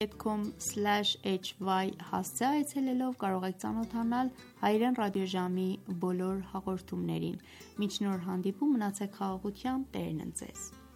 Հայրեն.com/hy հասցե այցելելով կարող եք ծանոթանալ Հայրեն ռադիոժամի բոլոր հաղորդումներին։ Մինչ նոր հանդիպում, մնացեք խաղաղությամբ, Տերն ընդ Ձեզ։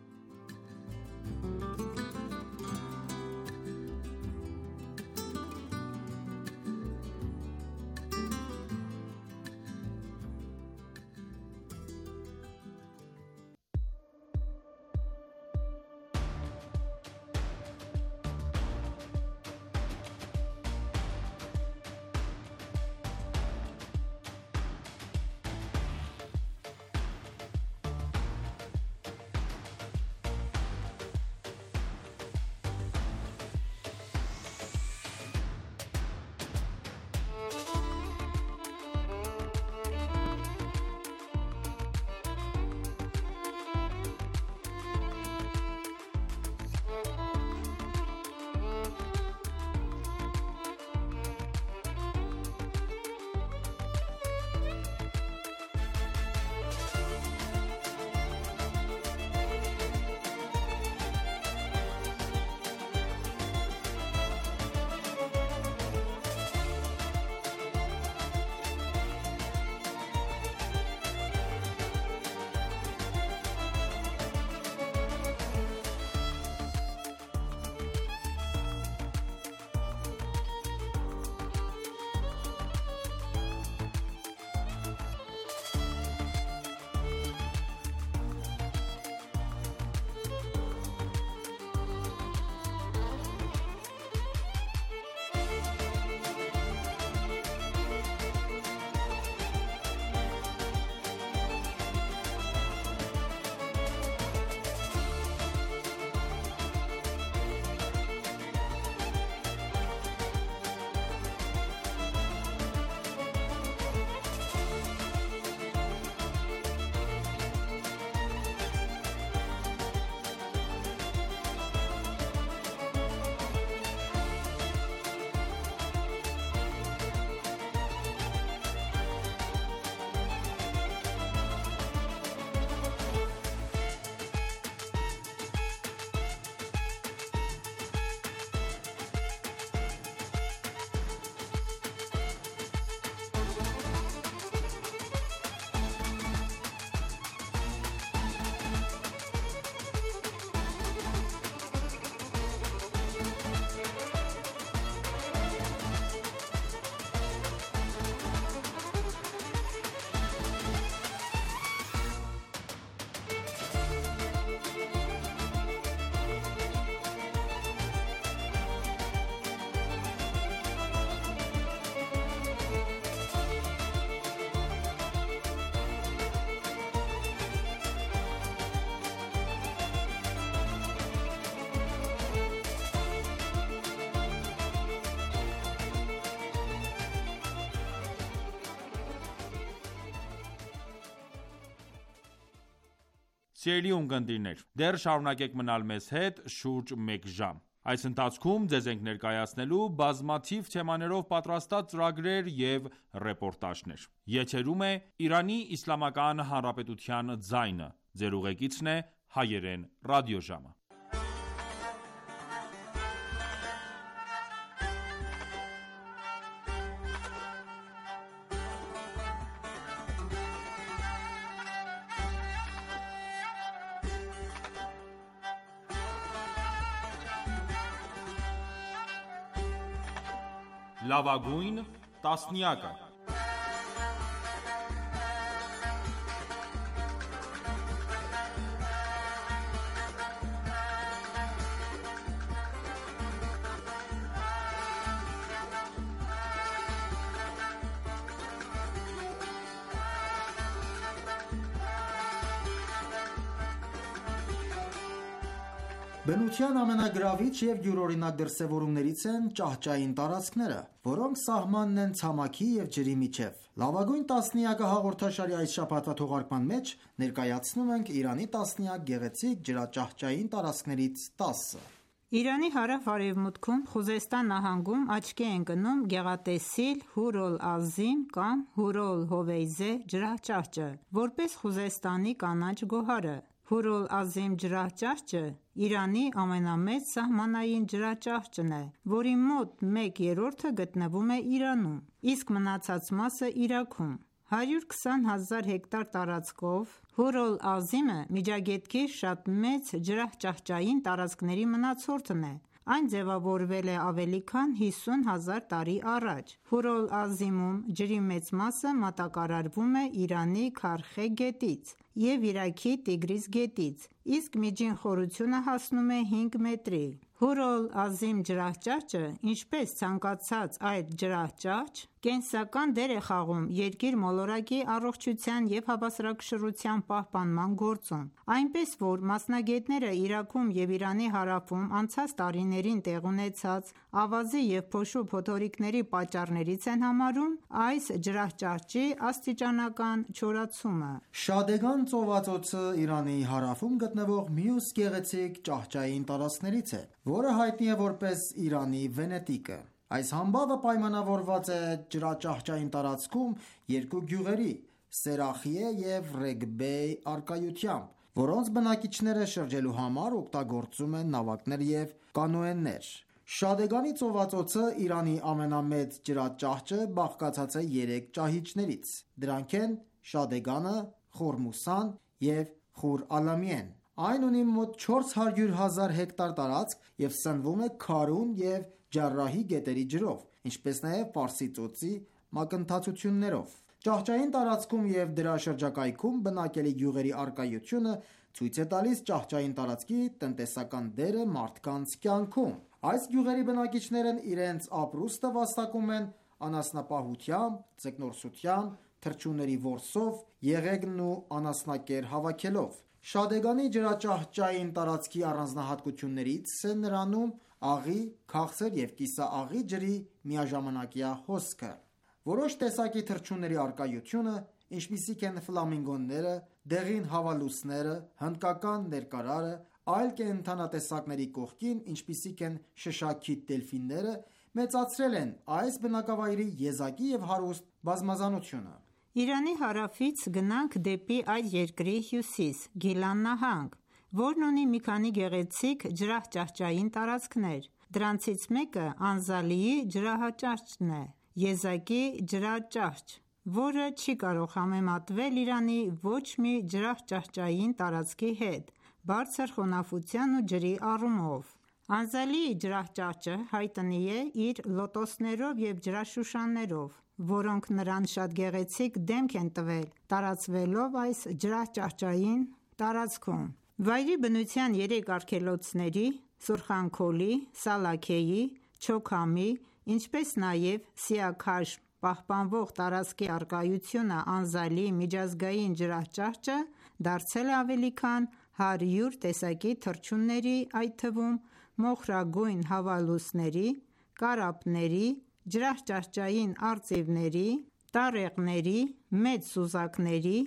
Սիրելի ունկնդիրներ, դեռ շարունակեք մնալ մեզ հետ շուրջ մեկ ժամ։ Այս ընթացքում ձեզ ենք ներկայացնելու բազմաթիվ թեմաներով պատրաստած ծրագրեր և ռեպորտաժներ։ Եթերում է Իրանի Իսլամական Հանրապետության ձայնը։ Ձեր ուղեկիցն է Հայերեն ռադիոժամը։ Լավագույն տասնյակը։ Բնության ամենագրավիչ և յուրօրինակ դրսևորումներից են ճահճային տարածքները, որոնք սահմանն են ցամաքի և ջրի միջև։ Լավագույն տասնյակը հաղորդաշարի այս շաբաթվա թողարկման մեջ ներկայացնում ենք Իրանի տասնյակ գեղեցիկ ջրաճահճային տարածքներից 10-ը։ Իրանի հարավ-արևմուտքում Խուզեստան նահանգում աչքի է ընկնում գեղատեսիլ Հուր օլ-Ազիմ կամ Հուր օլ-Հովեյզե ջրաճահճը, որպես Խուզեստանի կանաչ գոհարը։ Հուր ալ-Ազիմ ջրահճաշճը Իրանի ամենամեծ սահմանային ջրաճահճն է, որի մոտ 1/3-ը գտնվում է Իրանում, իսկ մնացած մասը Իրաքում: 120,000 հեկտար տարածքով Հուր ալ-Ազիմը Միջագետքի շատ մեծ ջրահճահճային տարածքների մնացորդն է: Այն ձևավորվել է ավելի քան 50,000 տարի առաջ: Հուր ալ-Ազիմում ջրի մեծ մասը մատակարարվում է Իրանի Քարխե գետից և Իրաքի Տիգրիս գետից, իսկ միջին խորությունը հասնում է 5 մետրի: Հուր ալ-Ազիմ ջրահճաճը, ինչպես ցանկացած այլ ջրահճաճ, կենսական դեր է խաղում երկիր մոլորակի առողջության և հավասարակշռության պահպանման գործում: Այնպես որ մասնագետները Իրաքում և Իրանի հարավում անցած տարիներին տեղի ունեցած ավազի և փոշու փոթորիկների պատճառներից են համարում այս ջրահճաճի աստիճանական չորացումը: Շադեգան ծովածոցը Իրանի հարավում գտնվող մյուս գեղեցիկ ճահճային տարածքներից է, որը հայտնի է որպես Իրանի Վենետիկը: Այս համբավը պայմանավորված է ջրաճահճային տարածքում երկու գյուղերի՝ Սերախիե և Ռեգբեյ առկայությամբ, որոնց բնակիչները շրջելու համար օգտագործում են նավակներ և կանոեներ: Շադեգանի ծովածոցը, Իրանի ամենամեծ ջրաճահճը, բաղկացած է 3 ճահիճներից: Դրանք են Շադեգանը, Խորմուսան և Խուր Ալամիեն: Այն ունի մոտ 400,000 հեկտար տարածք և սնվում է Քարուն և Ջարրահի գետերի ջրով, ինչպես նաև Պարսից ծոցի մակընթացություններով: Ճահճային տարածքում և դրա շրջակայքում բնակելի գյուղերի առկայությունը ցույց է տալիս ճահճային տարածքի տնտեսական դերը մարդկանց կյանքում: Այս գյուղերի բնակիչներն իրենց ապրուստը վաստակում են անասնապահությամբ, ձկնորսությամբ, թռչունների որսով, եղեգն ու անասնակեր հավաքելով: Շադեգանի ջրաճահճային տարածքի առանձնահատկություններից է նրանում աղի, քաղցր և կիսաաղի ջրի միաժամանակյա հոսքը: Որոշ տեսակի թռչունների առկայությունը, ինչպիսիք են ֆլամինգոները, դեղին հավալուսները, հնդկական ներկարարը, այլ կենդանատեսակների կողքին, ինչպիսիք են շշաքիթ դելֆինները, մեծացրել են այս բնակավայրի եզակի և հարուստ բազմազանությունը: Իրանի հարավից գնանք դեպի այդ երկրի հյուսիս՝ Գիլան նահանգ, որն ունի մի քանի գեղեցիկ ջրահճահճային տարածքներ: Դրանցից մեկը Անզալիի ջրահճաճն է, եզակի ջրաճահճ, որը չի կարող համեմատվել Իրանի ոչ մի ջրահճաճային տարածքի հետ բարձր խոնավության ու ջրի առումով: Անզալիի ջրահճաճը հայտնի է իր լոտոսներով և ջրաշուշաններով, որոնք նրան շատ գեղեցիկ դեմք են տվել տարածվելով այս ջրահճաճային տարածքում: Վայրի բնության 3 արգելոցների՝ Սուրխանքոլի, Սալաքեյի, Չոքհամի, ինչպես նաև Սիաքաշմ պահպանվող տարածքի առկայությունը Անզալիի միջազգային ջրահճաճը դարձել է ավելի քան 100 տեսակի թռչունների, այդ թվում մոխրագույն հավալուսների, կարապների, ջրահճաճային արծիվների, տառեղների, մեծ սուզակների,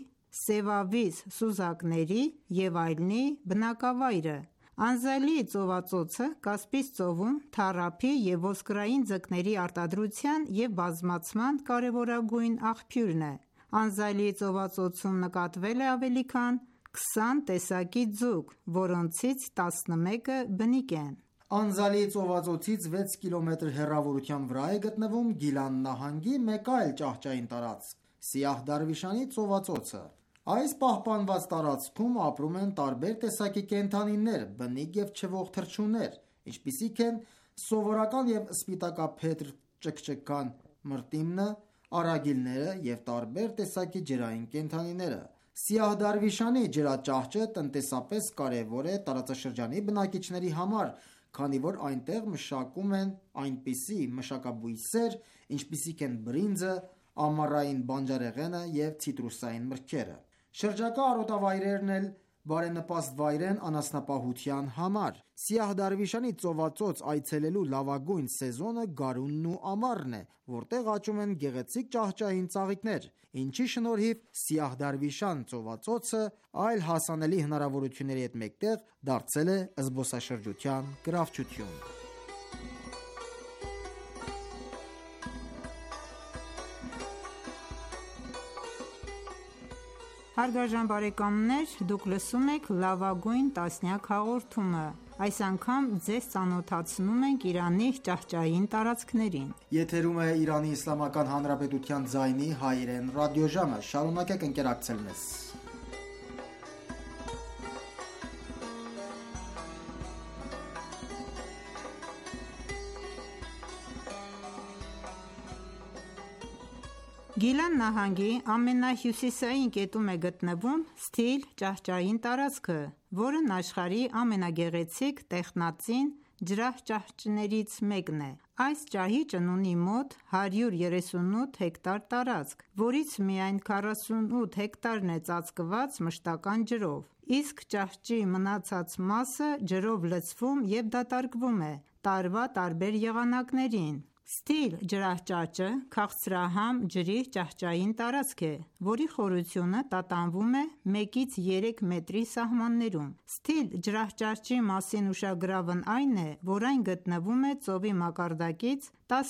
սևավիզ սուզակների և այլնի բնակավայրը: Անզալիի ծովածոցը Կասպից ծովում թառափի և ոսկրային ձկների արտադրության և բազմացման կարևորագույն աղբյուրն է: Անզալիի ծովածոցում նկատվել է ավելի քան 20 տեսակի ձուկ, որոնցից 11-ը բնիկ են: Անզալիի ծովածոցից 6 կմ հեռավորության վրա է գտնվում Գիլան նահանգի մեկ այլ ճահճային տարածք՝ Սիահ Դարվիշանի ծովածոցը: Այս պահպանված տարածքում ապրում են տարբեր տեսակի կենդանիներ, բնիկ և չվող թռչուններ, ինչպիսիք են սովորական և սպիտակափետրլ ճկճկան մրտիմնը, արագիլները և տարբեր տեսակի ջրային կենդանիները: Սիահ Դարվիշանի ջրաճահճը տնտեսապես կարևոր է տարածաշրջանի բնակիչների համար, քանի որ այնտեղ մշակում են այնպիսի մշակաբույսեր, ինչպիսիք են բրինձը, ամառային բանջարեղենը և ցիտրուսային մրգերը: Շրջակա արոտավայրերն էլ բարենպաստ վայր են անասնապահության համար: Սիահ Դարվիշանի ծովածոց այցելելու լավագույն սեզոնը գարունն ու ամառն է, որտեղ աճում են գեղեցիկ ճահճային ծաղիկներ, ինչի շնորհիվ Սիահ Դարվիշան ծովածոցը այլ հասանելի հնարավորությունների հետ մեկտեղ դարձել է զբոսաշրջության գրավչություն: Հարգարժան բարեկամներ, դուք լսում եք լավագույն տասնյակ հաղորդումը։ Այս անգամ ձեզ ծանոթացնում ենք Իրանի ճահճային տարածքներին։ Եթերում է Իրանի Իսլամական Հանրապետության ձայնի հայերեն ռադիոժամը։ Շարունակեք ընկերակցել մեզ։ Գիլան նահանգի ամենահյուսիսային կետում է գտնվում Սթիլ ճահճային տարածքը, որն աշխարհի ամենագեղեցիկ տեխնածին ջրահճահճներից մեկն է։ Այս ճահիճն ունի մոտ 138 հեկտար տարածք, որից միայն 48 հեկտարն է ծածկված մշտական ջրով, իսկ ճահճի մնացած մասը ջրով լցվում և դատարկվում է տարվա տարբեր եղանակներին։ Սթիլ ջրահճաճը քաղցրահամ ջրի ճահճային տարածք է, որի խորությունը տատանվում է 1-ից 3 մետրի սահմաններում։ Սթիլ ջրահճաճի մասին ուշագրավն այն է, որ այն գտնվում է ծովի մակարդակից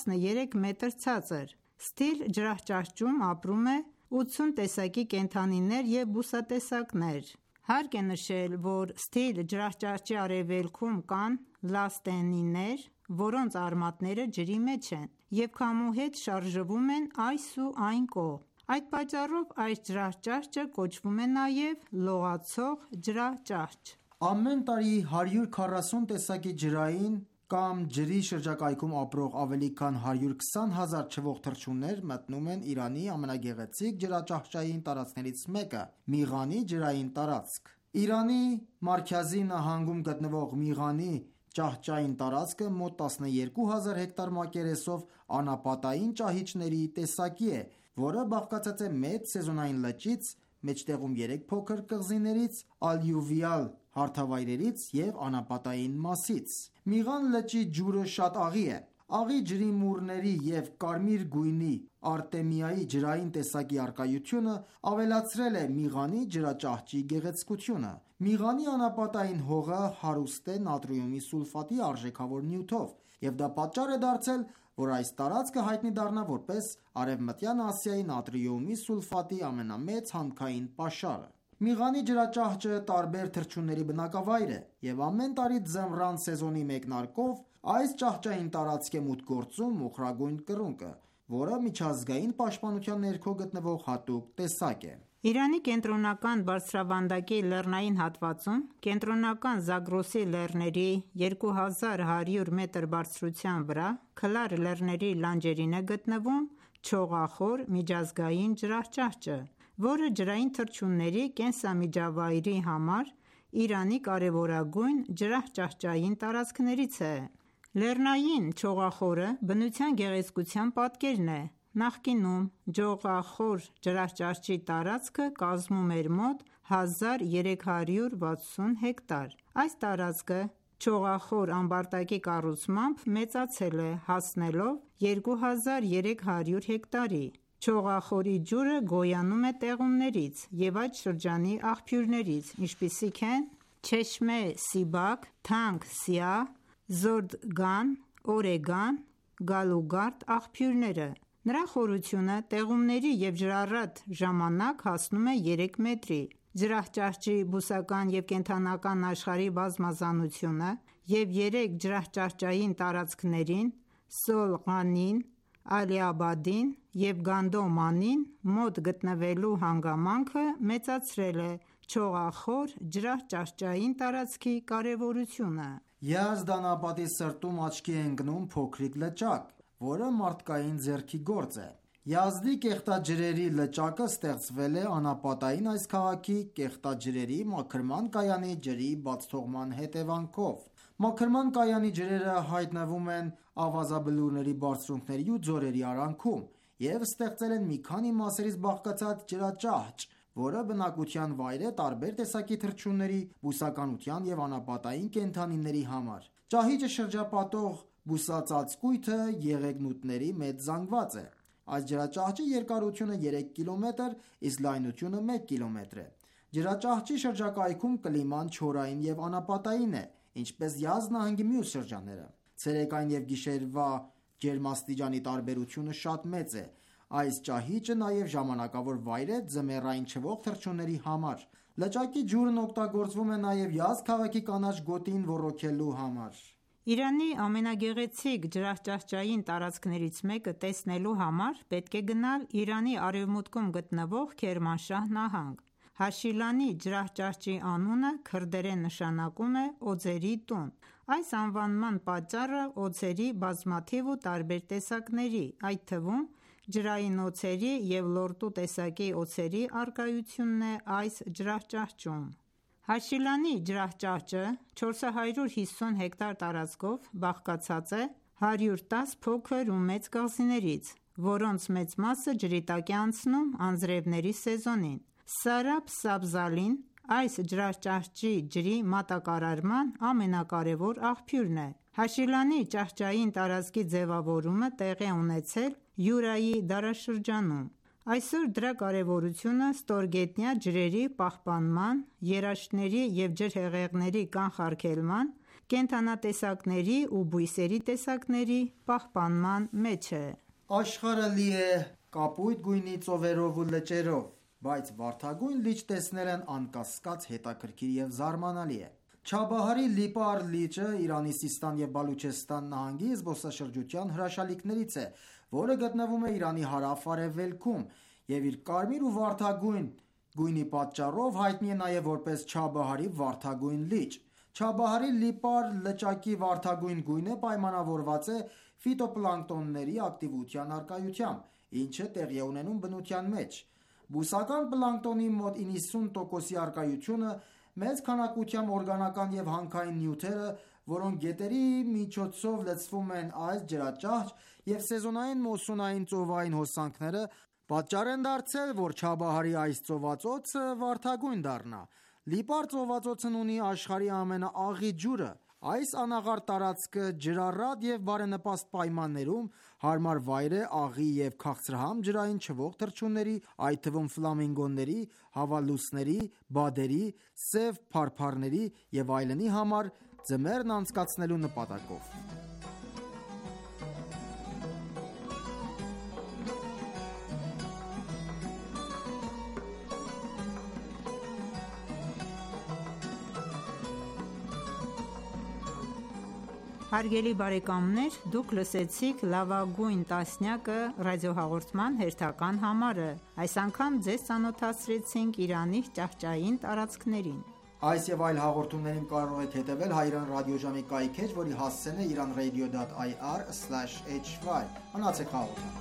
13 մետր ցածր։ Սթիլ ջրահճաճում ապրում է 80 տեսակի կենդանիներ և բուսատեսակներ։ Հարկ է նշել, որ Սթիլ ջրահճաճի արևելքում կան լաստենիներ, որոնց արմատները ջրի մեջ են և քամու հետ շարժվում են այս ու այն կողմ։ Այդ պատճառով այս ջրահճաճը կոչվում է նաև լողացող ջրաճահճ։ Ամեն տարի 140 տեսակի ջրային կամ ջրի շրջակայքում ապրող ավելի քան 120 հազար չվող թռչուններ մտնում են Իրանի ամենագեղեցիկ ջրաճահճային տարածքներից մեկը՝ Միղանի ջրային տարածք։ Իրանի Մարքազի նահանգում գտնվող Միղանի ճահճային տարածքը մոտ 12000 հեկտար մակերեսով անապատային ճահիճների տեսակի է, որը բաղկացած է մեծ սեզոնային լճից, մեջտեղում 3 փոքր կղզիներից, ալյուվիալ հարթավայրերից և անապատային մասից։ Միղան լճի ջուրը շատ աղի է։ Աղի ջրիմուռների և կարմիր գույնի արտեմիայի ջրային տեսակի առկայությունը ավելացրել է Միղանի ջրաճահճի գեղեցկությունը։ Միղանի անապատային հողը հարուստ է նատրիումի սուլֆատի արժեքավոր նյութով, և դա պատճառ է դարձել, որ այս տարածքը հայտնի դառնա որպես Արևմտյան Ասիայի նատրիումի սուլֆատի ամենամեծ հանքային պաշարը։ Միղանի ջրաճահճը տարբեր թռչունների բնակավայր է, և ամեն տարի ձմռան սեզոնի մեկնարկով այս ճահճային տարածք է մուտք գործում մոխրագույն կռունկը, որը միջազգային պաշտպանության ներքո գտնվող հատուկ տեսակ է։ Իրանի կենտրոնական բարձրավանդակի լեռնային հատվածում, կենտրոնական Զագրոսի լեռների 2100 մետր բարձրության վրա, Քլար լեռների լանջերին է գտնվում Չողախոր միջազգային ջրահճաճը, որը ջրային թռչունների կենսամիջավայրի համար Իրանի կարևորագույն ջրահճաճային տարածքներից է։ Լեռնային Չողախորը բնության գեղեցկության պատկերն է։ Նախկինում Ջողախոր ջրահճաճի տարածքը կազմում էր մոտ 1360 հեկտար։ Այս տարածքը Չողախոր ամբարտակի կառուցմամբ մեծացել է, հասնելով 2300 հեկտարի։ Չողախորի ջուրը գոյանում է տեղումներից և այդ շրջանի աղբյուրներից, ինչպիսիք են Չեշմե Սիբակ, Թանք Սիահ, Զորդգան, Օրեգան, Գալուգարդ աղբյուրները։ Նրա խորությունը տեղումների և ջրառատ ժամանակ հասնում է 3 մետրի։ Ջրահճաճի բուսական և կենդանական աշխարհի բազմազանությունը և 3 ջրահճաճային տարածքներին՝ Սոլղանին, Ալիաբադին և Գանդոմանին մոտ գտնվելու հանգամանքը մեծացրել է Չողախոր ջրահճաճային տարածքի կարևորությունը։ Յազդ անապատի սրտում աչքի է ընկնում փոքրիկ լճակ, որը մարդկային ձեռքի գործ է։ Յազդի կեղտաջրերի լճակը ստեղծվել է անապատային այս քաղաքի կեղտաջրերի մաքրման կայանի ջրի բացթողման հետևանքով։ Մաքրման կայանի ջրերը հայտնվում են ավազաբլուրների բարձունքների ու ձորերի արանքում և ստեղծել են մի քանի մասերից բաղկացած ջրաճահճ, որը բնակության վայր է տարբեր տեսակի թռչունների, բուսականության և անապատային կենդանիների համար։ Ճահիճը շրջապատող բուսածածկույթը եղեգնուտների մեծ զանգված է։ Այս ջրաճահճի երկարությունը 3 կիլոմետր, իսկ լայնությունը 1 կիլոմետր է։ Ջրաճահճի շրջակայքում կլիման չորային և անապատային է, ինչպես Յազդ նահանգի մյուս շրջանները։ Ցերեկային և գիշերվա ջերմաստիճանի տարբերությունը շատ մեծ է։ Այս ճահիճը նաև ժամանակավոր վայր է ձմեռային չվող թռչունների համար։ Լճակի ջուրն օգտագործվում է նաև Յազդ քաղաքի կանաչ գոտին ոռոգելու համար։ Իրանի ամենագեղեցիկ ջրահճահճային տարածքներից մեկը տեսնելու համար պետք է գնալ Իրանի արևմուտքում գտնվող Քերմանշահ նահանգ։ Հաշիլանի ջրահճահճի անունը քրդերեն նշանակում է օձերի տուն։ Այս անվանման պատճառը օձերի բազմաթիվ ու տարբեր տեսակների, այդ թվում ջրային օձերի և լորտու տեսակի օձերի առկայությունն է այս ջրահճահճում։ Հաշիլանի ջրահճահճը 450 հեկտար տարածքով բաղկացած է 110 փոքր ու մեծ կղզիներից, որոնց մեծ մասը ջրի տակ է անցնում անձրևների սեզոնին։ Սարաբ Սաբզալին այս ջրահճահճի ջրի մատակարարման ամենակարևոր աղբյուրն է։ Հաշիլանի ճահճային տարածքի ձևավորումը տեղի է ունեցել Յուրայի դարաշրջանում։ Այսօր դրա կարևորությունը ստորգետնյա ջրերի պահպանման, երաշտների և ջրհեղեղների կանխարգելման, կենդանատեսակների ու բույսերի տեսակների պահպանման մեջ է։ Աշխարհը լի է կապույտ գույնի ծովերով ու լճերով, բայց վարդագույն լիճ տեսնելն անկասկած հետաքրքիր և զարմանալի է։ Չաբահարի Լիպար լիճը Իրանի Սիստան և Բալուչեստան նահանգի զբոսաշրջության հրաշալիքներից է, որը գտնվում է Իրանի հարավ-արևելքում և իր կարմիր ու վարդագույն գույնի պատճառով հայտնի է նաև որպես Չաբահարի վարդագույն լիճ։ Չաբահարի Լիպար լճակի վարդագույն գույնը պայմանավորված է ֆիտոպլանկտոնների ակտիվության առկայությամբ, ինչը տեղի է ունենում բնության մեջ։ Բուսական պլանկտոնի մոտ 90%-ի առկայությունը, մեծ քանակությամբ օրգանական և հանքային նյութերը, որոնք գետերի միջոցով լցվում են այս ջրաճահճ, և սեզոնային մուսոնային ծովային հոսանքները պատճառ են դարձել, որ Չաբահարի այս ծովածոցը վարդագույն դառնա։ Լիպար ծովածոցն ունի աշխարհի ամենաաղի ջուրը։ Այս անաղարտ տարածքը ջրառատ և բարենպաստ պայմաններում հարմար վայր է աղի և քաղցրահամ ջրային չվող թռչունների, այդ թվում ֆլամինգոների, հավալուսների, բադերի, սև փարփառների և այլնի համար ձմեռն անցկացնելու նպատակով։ Հարգելի բարեկամներ, դուք լսեցիք լավագույն տասնյակը ռադիոհաղորդման հերթական համարը։ Այս անգամ ձեզ ծանոթացրեցինք Իրանի ճահճային տարածքներին։ Այս և այլ հաղորդումներին կարող եք հետևել Հայրեն ռադիոժամի կայքէջ, որի հասցեն է iranradio.ir/hy։ Մնացեք հաղորդում։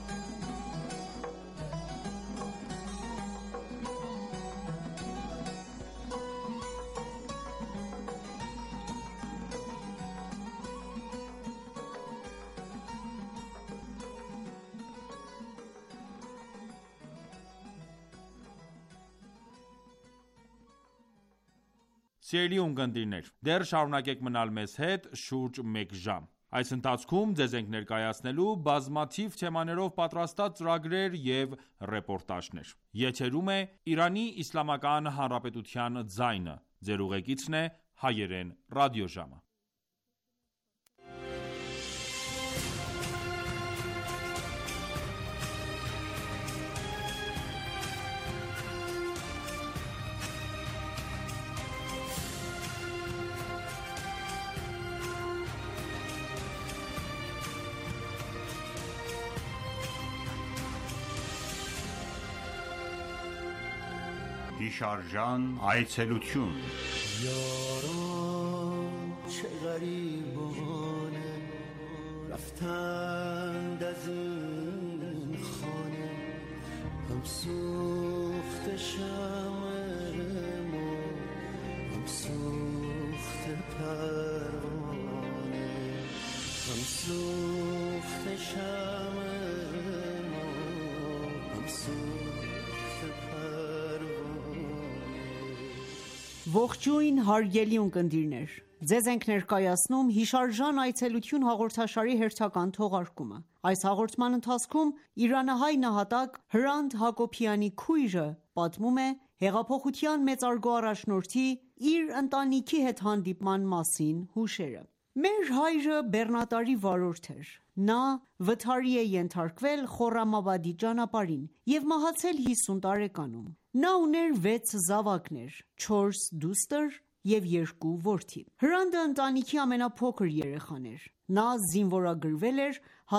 Սիրելի ունկնդիրներ, դեռ շարունակեք մնալ մեզ հետ շուրջ մեկ ժամ։ Այս ընթացքում ձեզ ենք ներկայացնելու բազմաթիվ թեմաներով պատրաստած ծրագրեր և ռեպորտաժներ։ Եթերում է Իրանի Իսլամական Հանրապետության ձայնը։ Ձեր ուղեկիցն է Հայերեն ռադիոժամը։ Հիշարժան այցելություն یاران چه غریبانه رفتند از این خانه هم سوخت شمع ما هم سوخت پروانه هم سوخت شمع ما هم سوخت پروانه Ողջույն հարգելի ունկնդիրներ, ձեզ ենք ներկայացնում հիշարժան այցելություն հաղորդաշարի հերթական թողարկումը։ Այս հաղորդման ընթացքում իրանահայ նահատակ Հրանտ Հակոբյանի քույրը պատմում է հեղափոխության մեծարգո առաջնորդի իր ընտանիքի հետ հանդիպման մասին հուշերը։ Մեր հայրը բեռնատարի վարորդ էր: Նա վթարի է ենթարկվել Խորրամաբադի ճանապարհին և մահացել 50 տարեկանում: Նա ուներ 6 զավակներ, 4 դուստր և 2 որդի: Հրանդը ընտանիքի ամենափոքր երեխան էր: Նա զինվորագրվել էր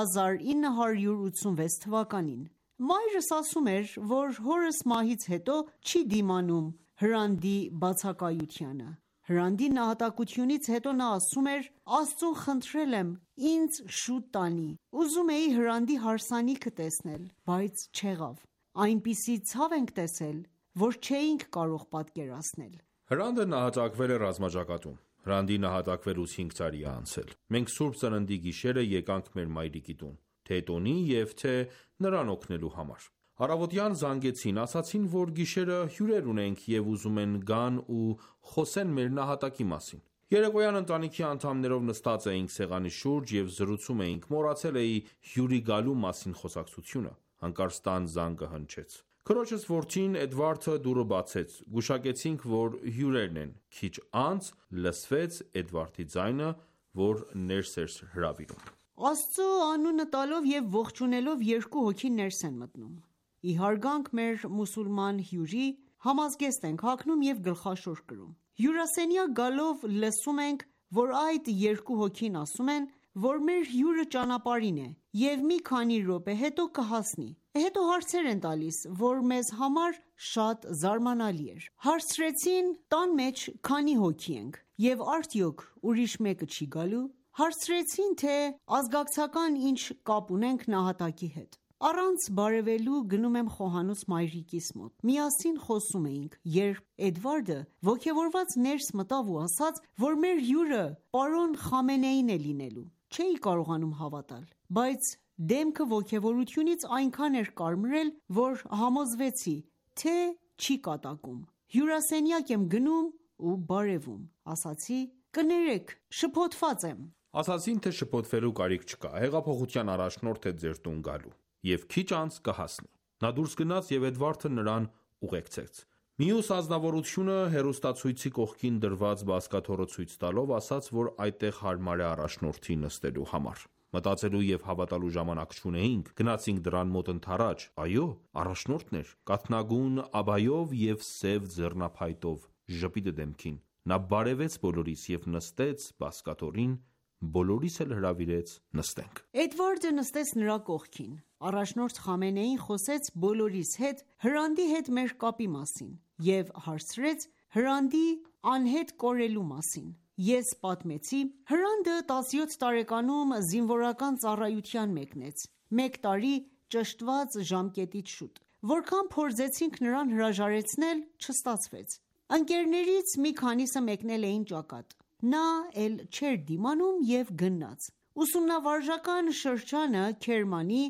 1986 թվականին: Մայրս ասում էր, որ հորս մահից հետո չի դիմանում Հրանդի բացակայությանը: Հրանդի նահատակությունից հետո նա ասում էր. «Աստծուն խնդրել եմ ինձ շուտ տանի: Ուզում էի Հրանդի հարսանիքը տեսնել, բայց չեղավ: Այնպիսի ցավ ենք տեսել, որ չէինք կարող պատկերացնել»: Հրանդը նահատակվել է ռազմաճակատում: Հրանդի նահատակվելուց 5 տարի է անցել: Մենք Սուրբ Ծննդի գիշերը եկանք մեր մայրիկի տուն, թե տոնի և թե նրան օգնելու համար: Առավոտյան զանգեցին, ասացին, որ գիշերը հյուրեր ունենք և ուզում են գան ու խոսեն մեր նահատակի մասին: Երեկոյան ընտանիքի անդամներով նստած էինք սեղանի շուրջ և զրուցում էինք, մոռացել էի հյուրի գալու մասին խոսակցությունը: Հանկարծ տան զանգը հնչեց: Քրոջս որդին Էդվարդը դուռը բացեց: Գուշակեցինք, որ հյուրերն են: Քիչ անց լսվեց Էդվարդի ձայնը, որ ներս էր հրավիրում: Աստծու անունը տալով և ողջունելով երկու հոգի ներս են մտնում: Ի հարգանք մեր մուսուլման հյուրի, համազգեստ ենք հագնում և գլխաշոր կրում: Հյուրասենյակ գալով լսում ենք, որ այդ երկու հոգին ասում են, որ մեր հյուրը ճանապարհին է և մի քանի րոպե հետո կհասնի: Հետո հարցեր են տալիս, որ մեզ համար շատ զարմանալի էր: Հարցրեցին տան մեջ քանի հոգի ենք և արդյոք ուրիշ մեկը չի գալու: Հարցրեցին, թե ազգակցական ինչ կապ ունենք նահատակի հետ: Առանց բարևելու գնում եմ խոհանոց մայրիկիս մոտ: Միասին խոսում էինք, երբ Էդվարդը ոգևորված ներս մտավ ու ասաց, որ մեր հյուրը պարոն Խամենեին է լինելու: Չէի կարողանում հավատալ: Բայց դեմքը ոգևորությունից այնքան էր կարմրել, որ համոզվեցի, թե չի կատակում: Հյուրասենյակ եմ գնում ու բարևում: Ասացի. «Կներեք, շփոթված եմ»: Ասացին, թե շփոթվելու կարիք չկա: Հեղափոխության առաջնորդ է ձեր տուն գալու և քիչ անց կհասնի: Նա դուրս գնաց և Էդվարդը նրան ուղեկցեց: Մյուս անձնավորությունը հեռուստացույցի կողքին դրված բազկաթոռը ցույց տալով, ասաց, որ այդտեղ հարմար է առաջնորդի նստելու համար: Մտածելու և հավատալու ժամանակ չունեինք: Գնացինք դռան մոտ ընդառաջ: Այո, առաջնորդն էր: Կաթնագույն աբայով և սև ձեռնափայտով, ժպիտը դեմքին: Նա բարևեց բոլորիս և նստեց բազկաթոռին, բոլորիս էլ հրավիրեց նստենք: Էդվարդը նստեց նրա կողքին: Առաջնորդ Խամենեին խոսեց բոլորիս հետ Հրանդի հետ մեր կապի մասին և հարցրեց Հրանդի անհետ կորելու մասին: Ես պատմեցի: Հրանդը 17 տարեկանում զինվորական ծառայության մեկնեց: Մեկ տարի ճշտված ժամկետից շուտ: Որքան փորձեցինք նրան հրաժարեցնել, չստացվեց: Ընկերներից մի քանիսը մեկնել էին ճակատ: Նա էլ չէր դիմանում և գնաց: Ուսումնավարժական շրջանը Քերմանի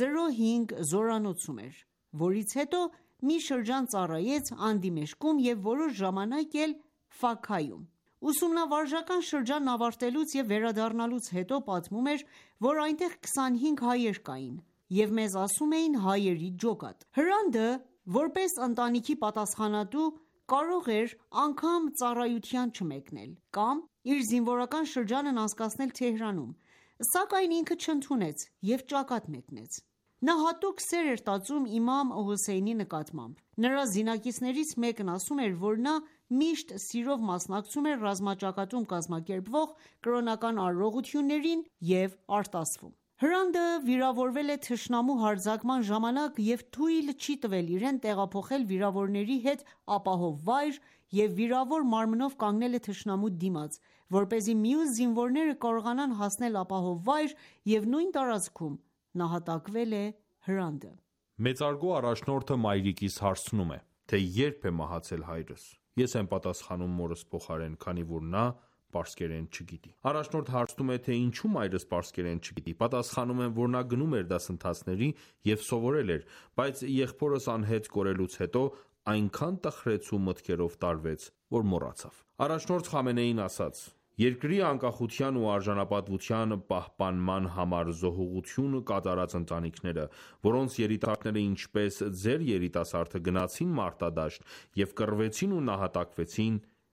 05 զորանոցում էր, որից հետո մի շրջան ծառայեց Անդիմեշկում և որոշ ժամանակ էլ Ֆաքայում: Ուսումնավարժական շրջանն ավարտելուց և վերադառնալուց հետո պատմում էր, որ այնտեղ 25 հայեր կային և մեզ ասում էին հայերի ջոկատ: Հրանդը, որպես ընտանիքի պատասխանատու, կարող էր անգամ ծառայության չմեկնել կամ իր զինվորական շրջանն անցկացնել Թեհրանում, սակայն ինքը չընդունեց և ճակատ մեկնեց: Նա հատուկ սեր էր տածում իմամ Հոսեյնի նկատմամբ: Նրա զինակիցներից մեկն ասում էր, որ նա միշտ սիրով մասնակցում էր ռազմաճակատում կազմակերպվող կրոնական արարողություններին և արտասվում: Հրանդը վիրավորվել է թշնամու հարձակման ժամանակ և թույլ չի տվել իրեն տեղափոխել վիրավորների հետ ապահով վայր և վիրավոր մարմնով կանգնել է թշնամու դիմաց, որպեսզի մյուս զինվորները կարողանան հասնել ապահով վայր և նույն տարածքում նահատակվել է Հրանդը: Մեծարգո առաջնորդը մայրիկիս հարցնում է, թե երբ է մահացել հայրս: Ես եմ պատասխանում մորս փոխարեն, քանի որ նա պարսկերեն չգիտի: Առաջնորդ հարցնում է, թե ինչու մայրս պարսկերեն չգիտի: Պատասխանում եմ, որ նա գնում էր դասընթացների և սովորել էր, բայց եղբորս անհետ կորելուց հետո այնքան տխրեց ու մտքերով տարվեց, որ մոռացավ: Առաջնորդ Խամենեին ասաց. «Երկրի անկախության ու արժանապատվության պահպանման համար զոհուղություն կատարած ընտանիքները, որոնց երիտասարդները ինչպես ձեր երիտասարդը գնացին մարտադաշտ և կռվեցին ու նահատակվեցին,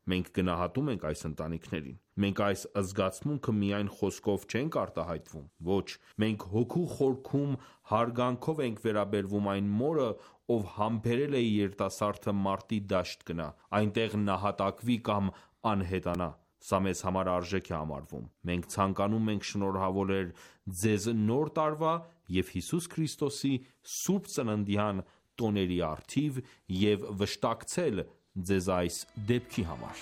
Մենք գնահատում ենք այս ընտանիքներին։ Մենք այս զգացմունքը միայն խոսքով չենք արտահայտվում, ոչ, մենք հոգու խորքում հարգանքով ենք վերաբերվում այն մորը, ով համբերել է երիտասարդը մարտի դաշտ գնա, այնտեղ նահատակվի կամ անհետանա։ Սա մեզ համար արժեք է համարվում։ Մենք ցանկանում ենք շնորհավորել ձեզ նոր տարվա և Հիսուս Քրիստոսի սուրբ ծննդյան տոների առթիվ և վշտակցել ձեզ այս դեպքի համար։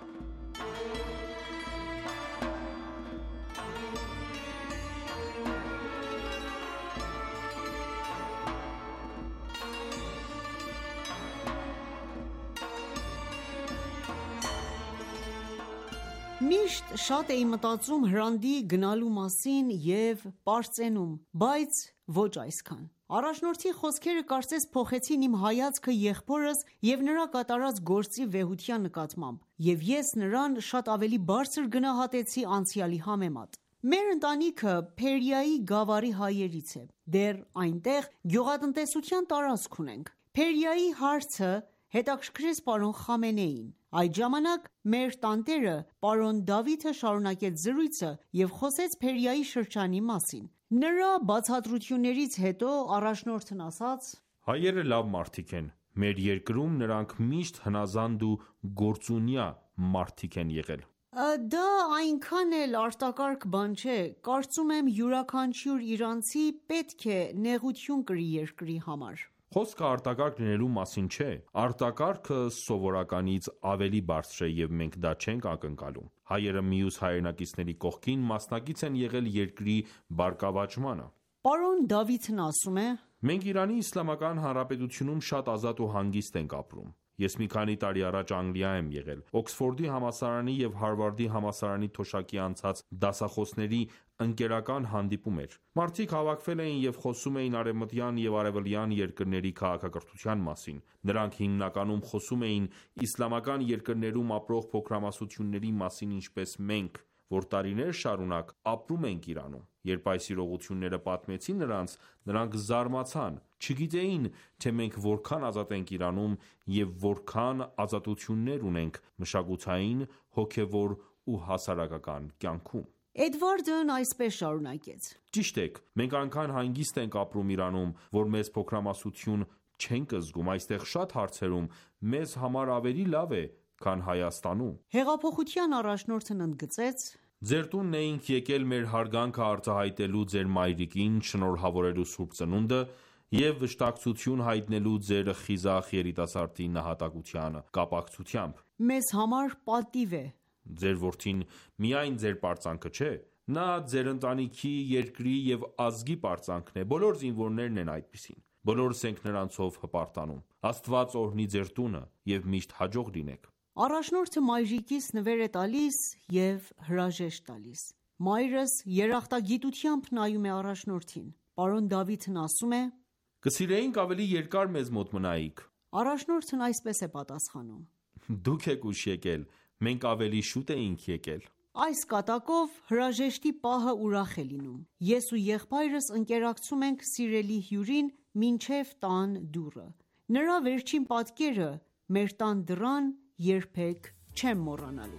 Միշտ շատ էի մտածում Հրանդի գնալու մասին և պարծենում, բայց ոչ այսքան։ Առաջնորդի խոսքերը կարծես փոխեցին իմ հայացքը եղբորս և նրա կատարած գործի վեհության նկատմամբ, և ես նրան շատ ավելի բարձր գնահատեցի անցյալի համեմատ։ Մեր ընտանիքը Փերիայի գավառի հայերից է։ Դեռ այնտեղ գյուղատնտեսության տարածք ունենք։ Փերիայի հարցը հետաքրքրեց պարոն Խամենեիին։ Այդ ժամանակ մեր տանտերը պարոն Դավիթը շարունակեց զրույցը և խոսեց Փերիայի շրջանի մասին։ Նրա բացատրություններից հետո առաջնորդն ասաց. Հայերը լավ մարդիկ են։ Մեր երկրում նրանք միշտ հնազանդ ու գործունյա մարդիկ են եղել։ Դա այնքան էլ արտակարգ բան չէ։ Կարծում եմ յուրաքանչյուր իրանցի պետք է նեղություն կրի երկրի համար։ Խոսքը արտակարգ լինելու մասին չէ։ Արտակարգը սովորականից ավելի բարձր է և մենք դա չենք ակնկալում։ Հայերը մյուս հայրենակիցների կողքին մասնակից են եղել երկրի բարգավաճմանը։ Պարոն Դավիթն ասում է. Մենք Իրանի Իսլամական Հանրապետությունում շատ ազատ ու հանգիստ ենք ապրում։ Ես մի քանի տարի առաջ Անգլիա եմ եղել։ Օքսֆորդի համալսարանի և Հարվարդի համալսարանի թոշակի անցած դասախոսների ընկերական հանդիպում էր։ Մարդիկ հավաքվել էին և խոսում էին արևմտյան և արևելյան երկրների քաղաքակրթության մասին։ Նրանք հիմնականում խոսում էին իսլամական երկրներում ապրող փոքրամասնությունների մասին, ինչպես մենք, որ տարիներ շարունակ ապրում ենք Իրանում։ Երբ այս իրողությունները պատմեցին նրանց, նրանք զարմացան, չգիտեին, թե մենք որքան ազատ ենք Իրանում և որքան ազատություններ ունենք մշակութային, հոգևոր ու հասարակական կյանքում։ Էդվարդն այսպես շարունակեց. Ճիշտ եք, մենք այնքան հանգիստ ենք ապրում Իրանում, որ մեզ փոքրամասնություն չենք զգում, այստեղ շատ հարցերում մեզ համար ավելի լավ է, քան Հայաստանում։ Հեղափոխության առաջնորդն ընդգծեց. Ձեր տունն էինք եկել մեր հարգանքը արտահայտելու ձեր մայրիկին, շնորհավորելու Սուրբ Ծնունդը և վշտակցություն հայտնելու ձեր խիզախ երիտասարդի նահատակության կապակցությամբ։ Մեզ համար պատիվ է։ Ձեր որդին միայն ձեր պարծանքը չէ, նա ձեր ընտանիքի, երկրի և ազգի պարծանքն է, բոլոր զինվորներն են այդպիսին։ Բոլորս ենք նրանցով հպարտանում։ Աստված օրհնի ձեր տունը և միշտ հաջող լինեք։ Առաջնորդը մայրիկիս նվեր է տալիս և հրաժեշտ տալիս։ Մայրս երախտագիտությամբ նայում է առաջնորդին։ Պարոն Դավիթն ասում է. Կսիրեինք ավելի երկար մեզ մոտ մնայիք։ Առաջնորդն այսպես է պատասխանում. Դուք եք ուշ եկել, մենք ավելի շուտ էինք եկել։ Այս կատակով հրաժեշտի պահը ուրախ է լինում։ Ես ու եղբայրս ընկերակցում ենք սիրելի հյուրին մինչև տան դուռը։ Նրա վերջին պատկերը մեր տան դռան երբեք չեմ մոռանալու։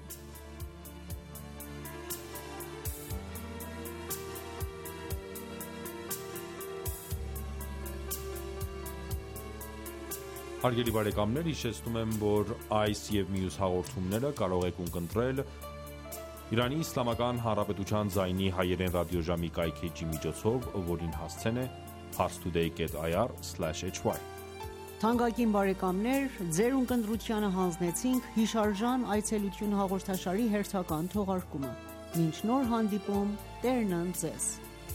Հարգելի բարեկամներ, հիշեցնում եմ, որ այս և մյուս հաղորդումները կարող եք ունկնդրել Իրանի Իսլամական Հանրապետության ձայնի հայերեն ռադիոժամի կայքէջի միջոցով, որին հասցեն է parstoday.ir/hy։ Թանկագին բարեկամներ, ձեր ունկնդրությանը հանձնեցինք հիշարժան այցելություն հաղորդաշարի հերթական թողարկումը։ Մինչ նոր հանդիպում, Տերն ընդ ձեզ։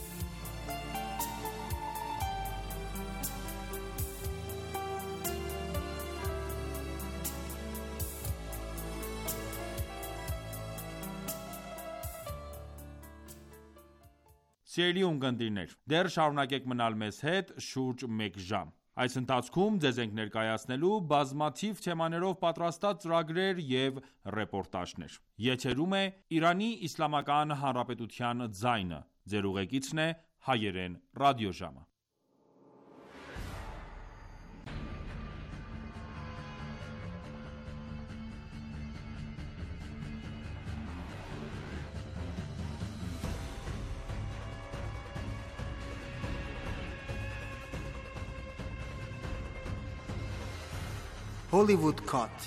Սիրելի ունկնդիրներ, դեռ շարունակեք մնալ մեզ հետ շուրջ մեկ ժամ։ Այս ընթացքում ձեզ ենք ներկայացնելու բազմաթիվ թեմաներով պատրաստած ծրագրեր և ռեպորտաժներ։ Եթերում է Իրանի Իսլամական Հանրապետության ձայնը։ Ձեր ուղեկիցն է հայերեն ռադիոժամը։ Hollywood Cut.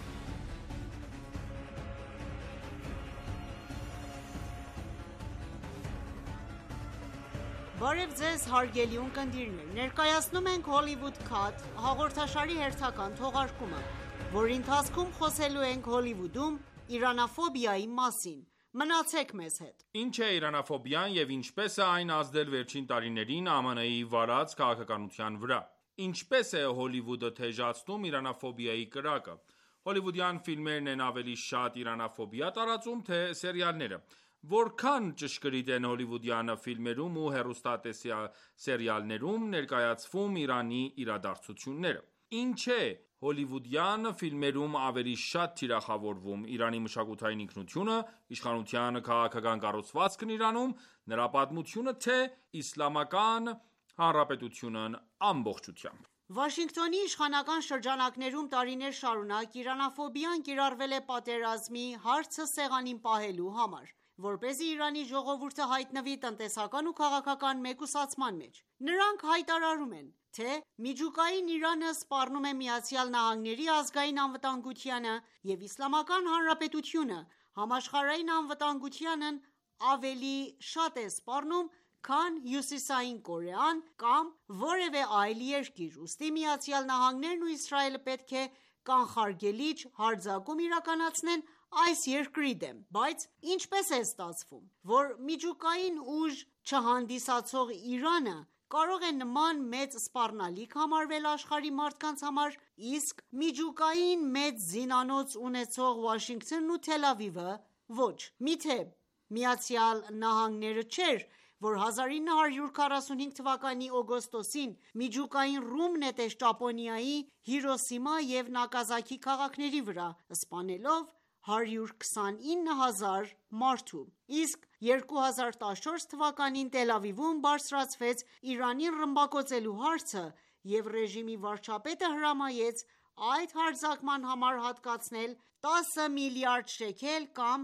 Բարև ձեզ հարգելի ունկնդիրներ, ներկայացնում ենք Hollywood Cut հաղորդաշարի հերթական թողարկումը, որի ընթացքում խոսելու ենք Հոլիվուդում իրանաֆոբիայի մասին։ Մնացեք մեզ հետ։ Ինչ է իրանաֆոբիան և ինչպես է այն ազդել վերջին տարիներին ԱՄՆ-ի վարած քաղաքականության վրա։ Ինչպես է Հոլիվուդը թեժացնում իրանաֆոբիայի կրակը։ Հոլիվուդյան ֆիլմերն են ավելի շատ իրանաֆոբիա տարածում, թե սերիալները։ Որքան ճշգրիտ են հոլիվուդյան ֆիլմերում ու հեռուստատեսասերիալներում ներկայացվում Իրանի իրադարձությունները։ Ինչ է հոլիվուդյան ֆիլմերում ավելի շատ թիրախավորվում Իրանի մշակութային ինքնությունը, իշխանության քաղաքական կառուցվածքն Իրանում, նրա պատմությունը, թե Իսլամական Հանրապետությունն ամբողջությամբ։ Վաշինգտոնի իշխանական շրջանակներում տարիներ շարունակ իրանաֆոբիան կիրառվել է պատերազմի հարցը սեղանին պահելու համար, որպեսզի Իրանի ժողովուրդը հայտնվի տնտեսական ու քաղաքական մեկուսացման մեջ։ Նրանք հայտարարում են, թե միջուկային Իրանը սպառնում է ԱՄՆ-ի ազգային անվտանգությանը և Իսլամական Հանրապետությունը համաշխարհային անվտանգությանն ավելի շատ է սպառնում, քան Հյուսիսային Կորեան կամ որևէ այլ երկիր, ուստի ԱՄՆ-ն ու Իսրայելը պետք է կանխարգելիչ հարձակում իրականացնեն այս երկրի դեմ։ Բայց ինչպես է ստացվում, որ միջուկային ուժ չհանդիսացող Իրանը կարող է նման մեծ սպառնալիք համարվել աշխարհի մարդկանց համար, իսկ միջուկային մեծ զինանոց ունեցող Վաշինգտոնն ու Թել Ավիվը ոչ։ Միթե ԱՄՆ-ը չէր, որ 1945 թվականի օգոստոսին միջուկային ռումբ նետեց Ճապոնիայի Հիրոսիմա և Նագասակի քաղաքների վրա, սպանելով 129,000 մարդու, իսկ 2014 թվականին Տել Ավիվում բարձրացվեց Իրանին ռմբակոծելու հարցը և ռեժիմի վարչապետը հրամայեց այդ հարձակման համար հատկացնել 10 միլիարդ շեկել կամ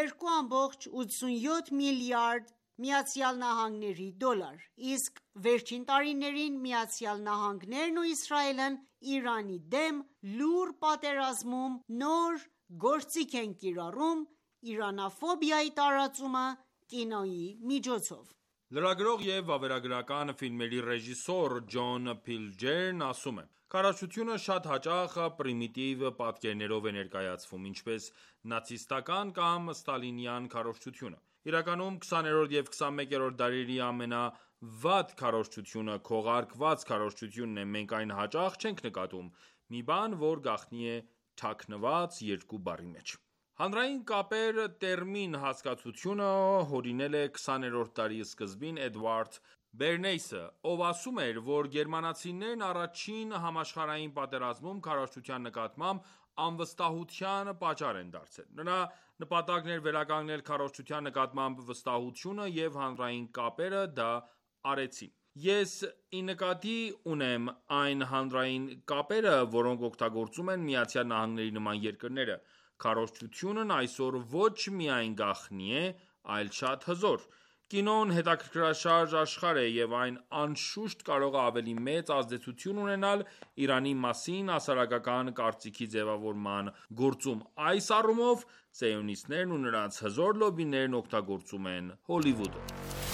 2,87 միլիարդ ԱՄՆ դոլար, իսկ վերջին տարիներին ԱՄՆ-ն ու Իսրայելն Իրանի դեմ լուռ պատերազմում նոր գործիք են կիրառում իրանաֆոբիայի տարածումը կինոյի միջոցով։ Լրագրող և վավերագրական ֆիլմերի ռեժիսոր Ջոն Փիլջերն ասում է. «Քարոզչությունը շատ հաճախ պրիմիտիվ պատկերներով է ներկայացվում, ինչպես նացիստական կամ ստալինյան քարոզչությունը։ Իրականում 20-րդ և 21-րդ դարերի ամենավատ քարոզչությունը քողարկված քարոզչությունն է։ Մենք այն հաճախ չենք նկատում, մի բան, որ գաղտնի է թաքնված երկու բառի մեջ»։ Հանրային կապեր տերմին հասկացությունը հորինել է 20-րդ դարի սկզբին Էդվարդ Բերնեյսը, ով ասում էր, որ գերմանացիներն առաջին համաշխարհային պատերազմում քարոզչության նկատմամբ անվստահության պատճառ են դարձել։ Նրա նպատակն էր վերականգնել քարոզչության նկատմամբ վստահությունը և հանրային կապերը դա արեցին։ Ես ի նկատի ունեմ այն հանրային կապերը, որոնք օգտագործում են ԱՄՆ-ի նման երկրները։ Քարոզչությունն այսօր ոչ միայն գաղտնի է, այլ շատ հզոր։ Կինոն հետաքրքրաշարժ աշխարհ է և այն անշուշտ կարող է ավելի մեծ ազդեցություն ունենալ Իրանի մասին հասարակական կարծիքի ձևավորման գործում։ Այս առումով սիոնիստներն ու նրանց հզոր լոբբիներն օգտագործում են Հոլիվուդը։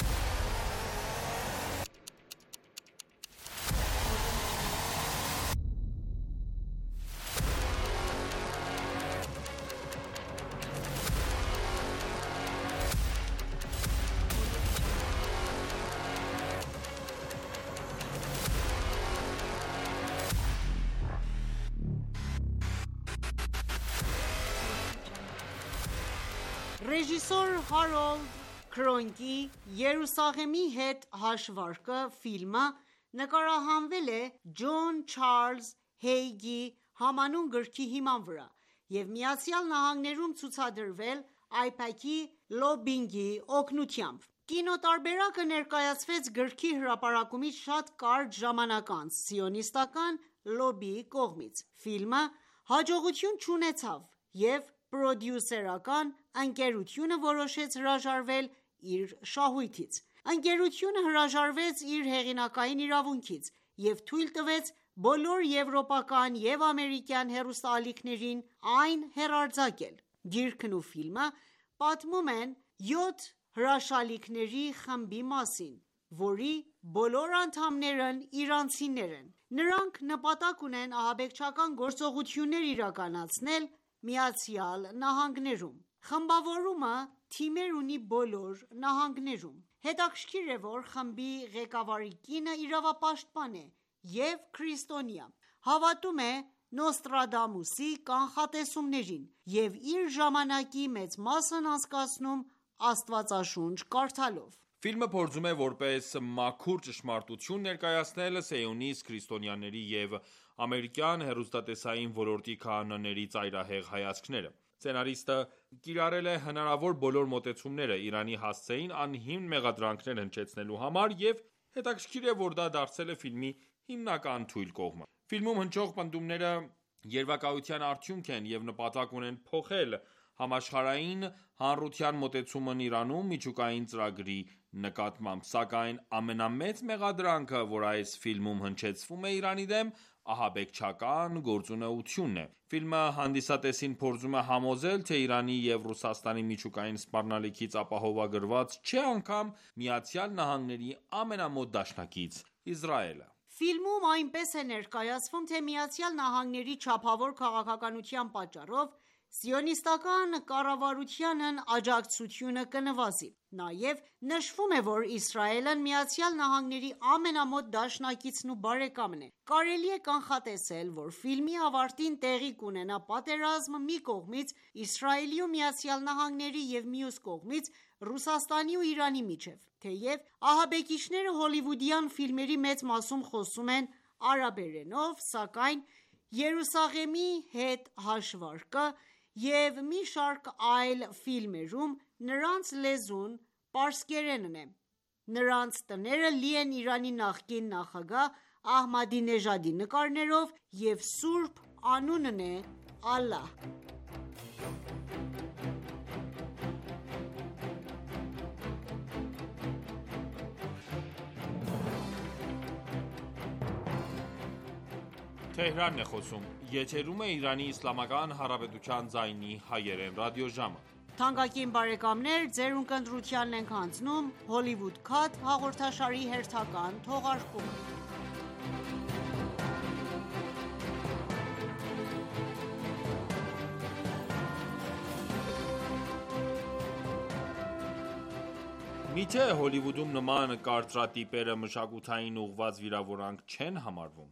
Ռեժիսոր Հարոլդ Քրոնկի «Երուսաղեմի հետ հաշվարկը» ֆիլմը նկարահանվել է Ջոն Չարլզ Հեյգի համանուն գրքի հիման վրա և ԱՄՆ-ում ցուցադրվել IPAC-ի լոբբինգի օգնությամբ։ Կինոտարբերակը ներկայացվեց գրքի հրապարակումից շատ կարճ ժամանակ անց սիոնիստական լոբբիի կողմից։ Ֆիլմը հաջողություն չունեցավ, և պրոդյուսերական ընկերությունը որոշեց հրաժարվել իր շահույթից։ Ընկերությունը հրաժարվեց իր հեղինակային իրավունքից և թույլ տվեց բոլոր եվրոպական և ամերիկյան հեռուստաալիքներին այն հեռարձակել։ Գիրքն ու ֆիլմը պատմում են 7 հրաշալիքների խմբի մասին, որի բոլոր անդամներն իրանցիներ են։ Նրանք նպատակ ունեն ահաբեկչական գործողություններ իրականացնել ԱՄՆ-ում։ Խմբավորումը թիմեր ունի բոլոր նահանգներում։ Հետաքրքիր է, որ խմբի ղեկավարի կինը իրավապաշտպան է և քրիստոնյա, հավատում է Նոստրադամուսի կանխատեսումներին և իր ժամանակի մեծ մասն անցկացնում Աստվածաշունչ կարդալով։ Ֆիլմը փորձում է որպես մաքուր ճշմարտություն ներկայացնել սիոնիստ քրիստոնյաների և ամերիկյան հեռուստատեսային ոլորտի քահանաների ծայրահեղ հայացքները։ Սցենարիստը կիրառել է հնարավոր բոլոր մոտեցումները Իրանի հասցեին անհիմն մեղադրանքներ հնչեցնելու համար և հետաքրքիր է, որ դա դարձել է ֆիլմի հիմնական թույլ կողմը։ Ֆիլմում հնչող պնդումները երևակայության արդյունք են և նպատակ ունեն փոխել համաշխարհային հանրության մոտեցումն Իրանում միջուկային ծրագրի նկատմամբ, սակայն ամենամեծ մեղադրանքը, որ այս ֆիլմում հնչեցվում է Իրանի դեմ, ահաբեկչական գործունեությունն է։ Ֆիլմը հանդիսատեսին փորձում է համոզել, թե Իրանի և Ռուսաստանի միջուկային սպառնալիքից ապահովագրված չէ անգամ ԱՄՆ-ի ամենամոտ դաշնակից Իսրայելը։ Ֆիլմում այնպես է ներկայացվում, թե ԱՄՆ-ի չափավոր քաղաքականության պատճառով սիոնիստական կառավարությանն աջակցությունը կնվազի։ Նաև նշվում է, որ Իսրայելն ԱՄՆ-ի ամենամոտ դաշնակիցն ու բարեկամն է։ Կարելի է կանխատեսել, որ ֆիլմի ավարտին տեղի կունենա պատերազմ մի կողմից Իսրայելի ու ԱՄՆ-ի և մյուս կողմից Ռուսաստանի ու Իրանի միջև։ Թեև ահաբեկիչները հոլիվուդյան ֆիլմերի մեծ մասում խոսում են արաբերենով, սակայն Երուսաղեմի հետ հաշվարկը և մի շարք այլ ֆիլմերում նրանց լեզուն պարսկերենն է։ Նրանց տները լի են Իրանի նախկին նախագահ Ահմադինեժադի նկարներով, և սուրբ անունն է Ալլահ։ Միթե Հոլիվուդում նման կարծրատիպերը մշակութային ուղղված վիրավորանք չեն համարվում։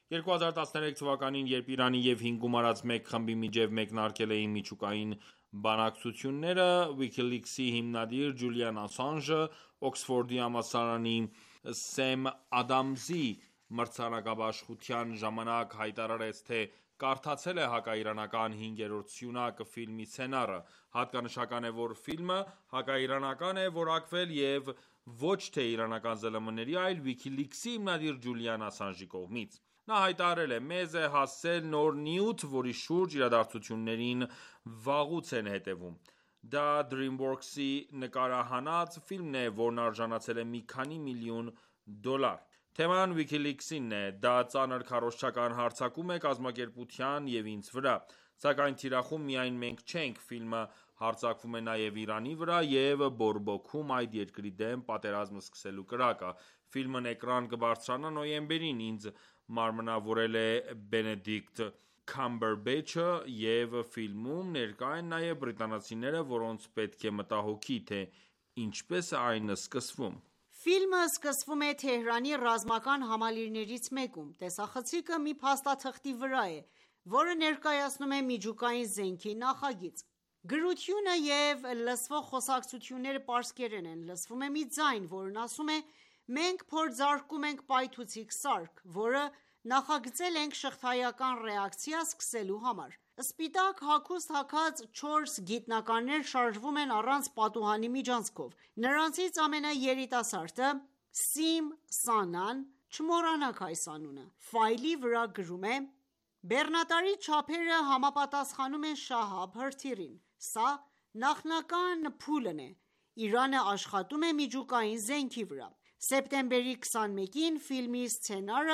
2013 թվականին, երբ Իրանի և հինգում արած մեկ խմբի միջև մեկնարկել էին միջուկային բանակցությունները, WikiLeaks-ի հիմնադիր Ջուլիան Ասանժը Օքսֆորդի համալսարանի Սեմ Ադամսի մրցանակաբաշխության ժամանակ հայտարարեց, թե կարդացել է հակաիրանական 5-րդ սյունակ ֆիլմի սցենարը։ Հատկանշական է, որ ֆիլմը հակաիրանական է որակվել և ոչ թե իրանական ԶԼՄ-ների, այլ WikiLeaks-ի հիմնադիր Ջուլիան Ասանժի կողմից։ Նա հայտարարել է. «Մեզ է հասել նոր նյութ, որի շուրջ իրադարձություններին վաղուց են հետևում։ Դա DreamWorks-ի նկարահանած ֆիլմն է, որն արժանացել է մի քանի միլիոն դոլար։ Թեման WikiLeaks-ինն է։ Դա ծանր քարոզչական հարձակում է կազմակերպության և ինձ վրա։ Սակայն թիրախում միայն մենք չենք։ Ֆիլմը հարձակվում է նաև Իրանի վրա և բորբոքում այդ երկրի դեմ պատերազմ սկսելու կրակը։ Ֆիլմն էկրան կբարձրանա նոյեմբերին։ Ինձ մարմնավորել է Բենեդիկտ Քամբերբեչը, և ֆիլմում ներկա են նաև բրիտանացիները, որոնց պետք է մտահոգի, թե ինչպես է այն սկսվում»։ Ֆիլմը սկսվում է Թեհրանի ռազմական համալիրներից մեկում։ Տեսախցիկը մի փաստաթղթի վրա է, որը ներկայացնում է միջուկային զենքի նախագիծ։ Գրությունը և լսվող խոսակցությունները պարսկերեն են։ Լսվում է մի ձայն, որն ասում է. «Մենք փորձարկում ենք պայթուցիկ սարք, որը նախագծել ենք շղթայական ռեակցիա սկսելու համար»։ Սպիտակ հագուստ հագած 4 գիտնականներ շարժվում են առանց պատուհանի միջանցքով։ Նրանցից ամենաերիտասարդը՝ Սիմ Սանան, չմոռանաք այս անունը, ֆայլի վրա գրում է. «Բեռնատարի չափերը համապատասխանում են Շահաբ հրթիռին։ Սա նախնական փուլն է։ Իրանը աշխատում է միջուկային զենքի վրա»։ Սեպտեմբերի 21-ին ֆիլմի սցենարը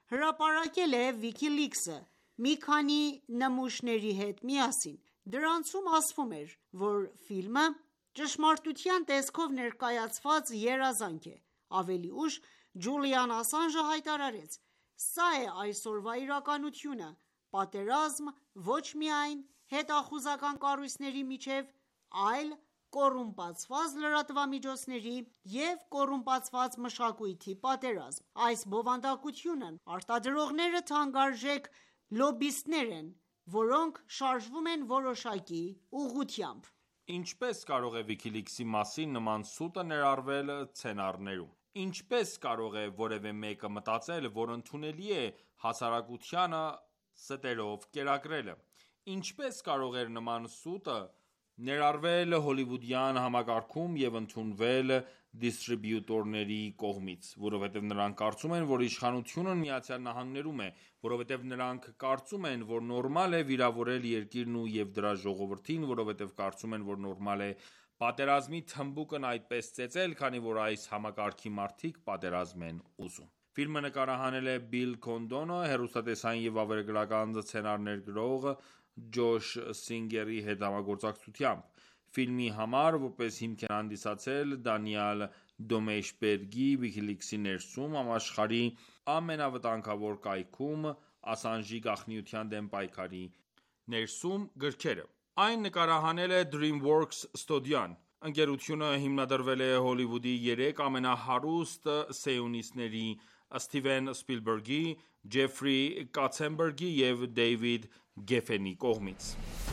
հրապարակել է WikiLeaks-ը մի քանի նմուշների հետ միասին: Դրանցում ասվում էր, որ ֆիլմը ճշմարտության տեսքով ներկայացված երազանք է: Ավելի ուշ Ջուլիան Ասանժը հայտարարեց. «Սա է այսօրվա իրականությունը: Պատերազմ ոչ միայն հետախուզական կառույցների միջև, այլ կոռումպացված լրատվամիջոցների և կոռումպացված մշակույթի պատերազմ: Այս բովանդակությունն արտադրողները թանկարժեք լոբբիստներ են, որոնք շարժվում են որոշակի ուղղությամբ»: Ինչպե՞ս կարող է WikiLeaks-ի մասին նման սուտը ներառվել սցենարներում: Ինչպե՞ս կարող է որևէ մեկը մտածել, որ ընդունելի է հասարակությանը ստերով կերակրելը: Ինչպե՞ս կարող էր նման սուտը ներառվել հոլիվուդյան համակարգում և ընդունվել դիստրիբյուտորների կողմից: Որովհետև նրանք կարծում են, որ իշխանությունն ԱՄՆ-ում է: Որովհետև նրանք կարծում են, որ նորմալ է վիրավորել երկիրն և դրա ժողովրդին: Որովհետև կարծում են, որ նորմալ է պատերազմի թմբուկն այդպես ծեծել, քանի որ այս համակարգի մարդիկ պատերազմ են ուզում: Ֆիլմը նկարահանել է Բիլ Քոնդոնը հեռուստատեսային և վավերագրական սցենարներ գրող Ջոշ Սինգերի հետ համագործակցությամբ: Ֆիլմի համար որպես հիմք են հանդիսացել Դանիել Դոմեյշբերգի WikiLeaks-ի ներսում համաշխարհի ամենավտանգավոր կայքում Ասանժի գաղտնիության դեմ պայքարի ներսում գրքերը: Այն նկարահանել է DreamWorks ստուդիան: Ընկերությունը հիմնադրվել է Հոլիվուդի երեք ամենահարուստ սիոնիստների՝ Սթիվեն Սփիլբերգի, Ջեֆրի Կաթցենբերգի և Դեյվիդ Գեֆենի կողմից: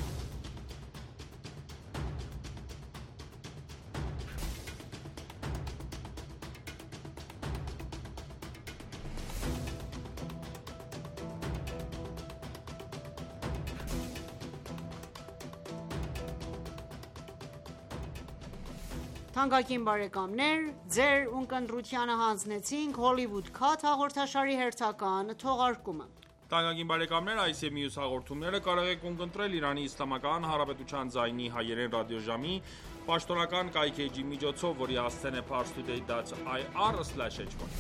Hollywood Cut հաղորդաշարի հերթական թողարկումը: Այս և մյուս հաղորդումները կարող եք ունկնդրել Իրանի Իսլամական Հանրապետության ձայնի հայերեն ռադիոժամի պաշտոնական կայքէջի միջոցով, որի հասցեն է parstoday.ir/hy: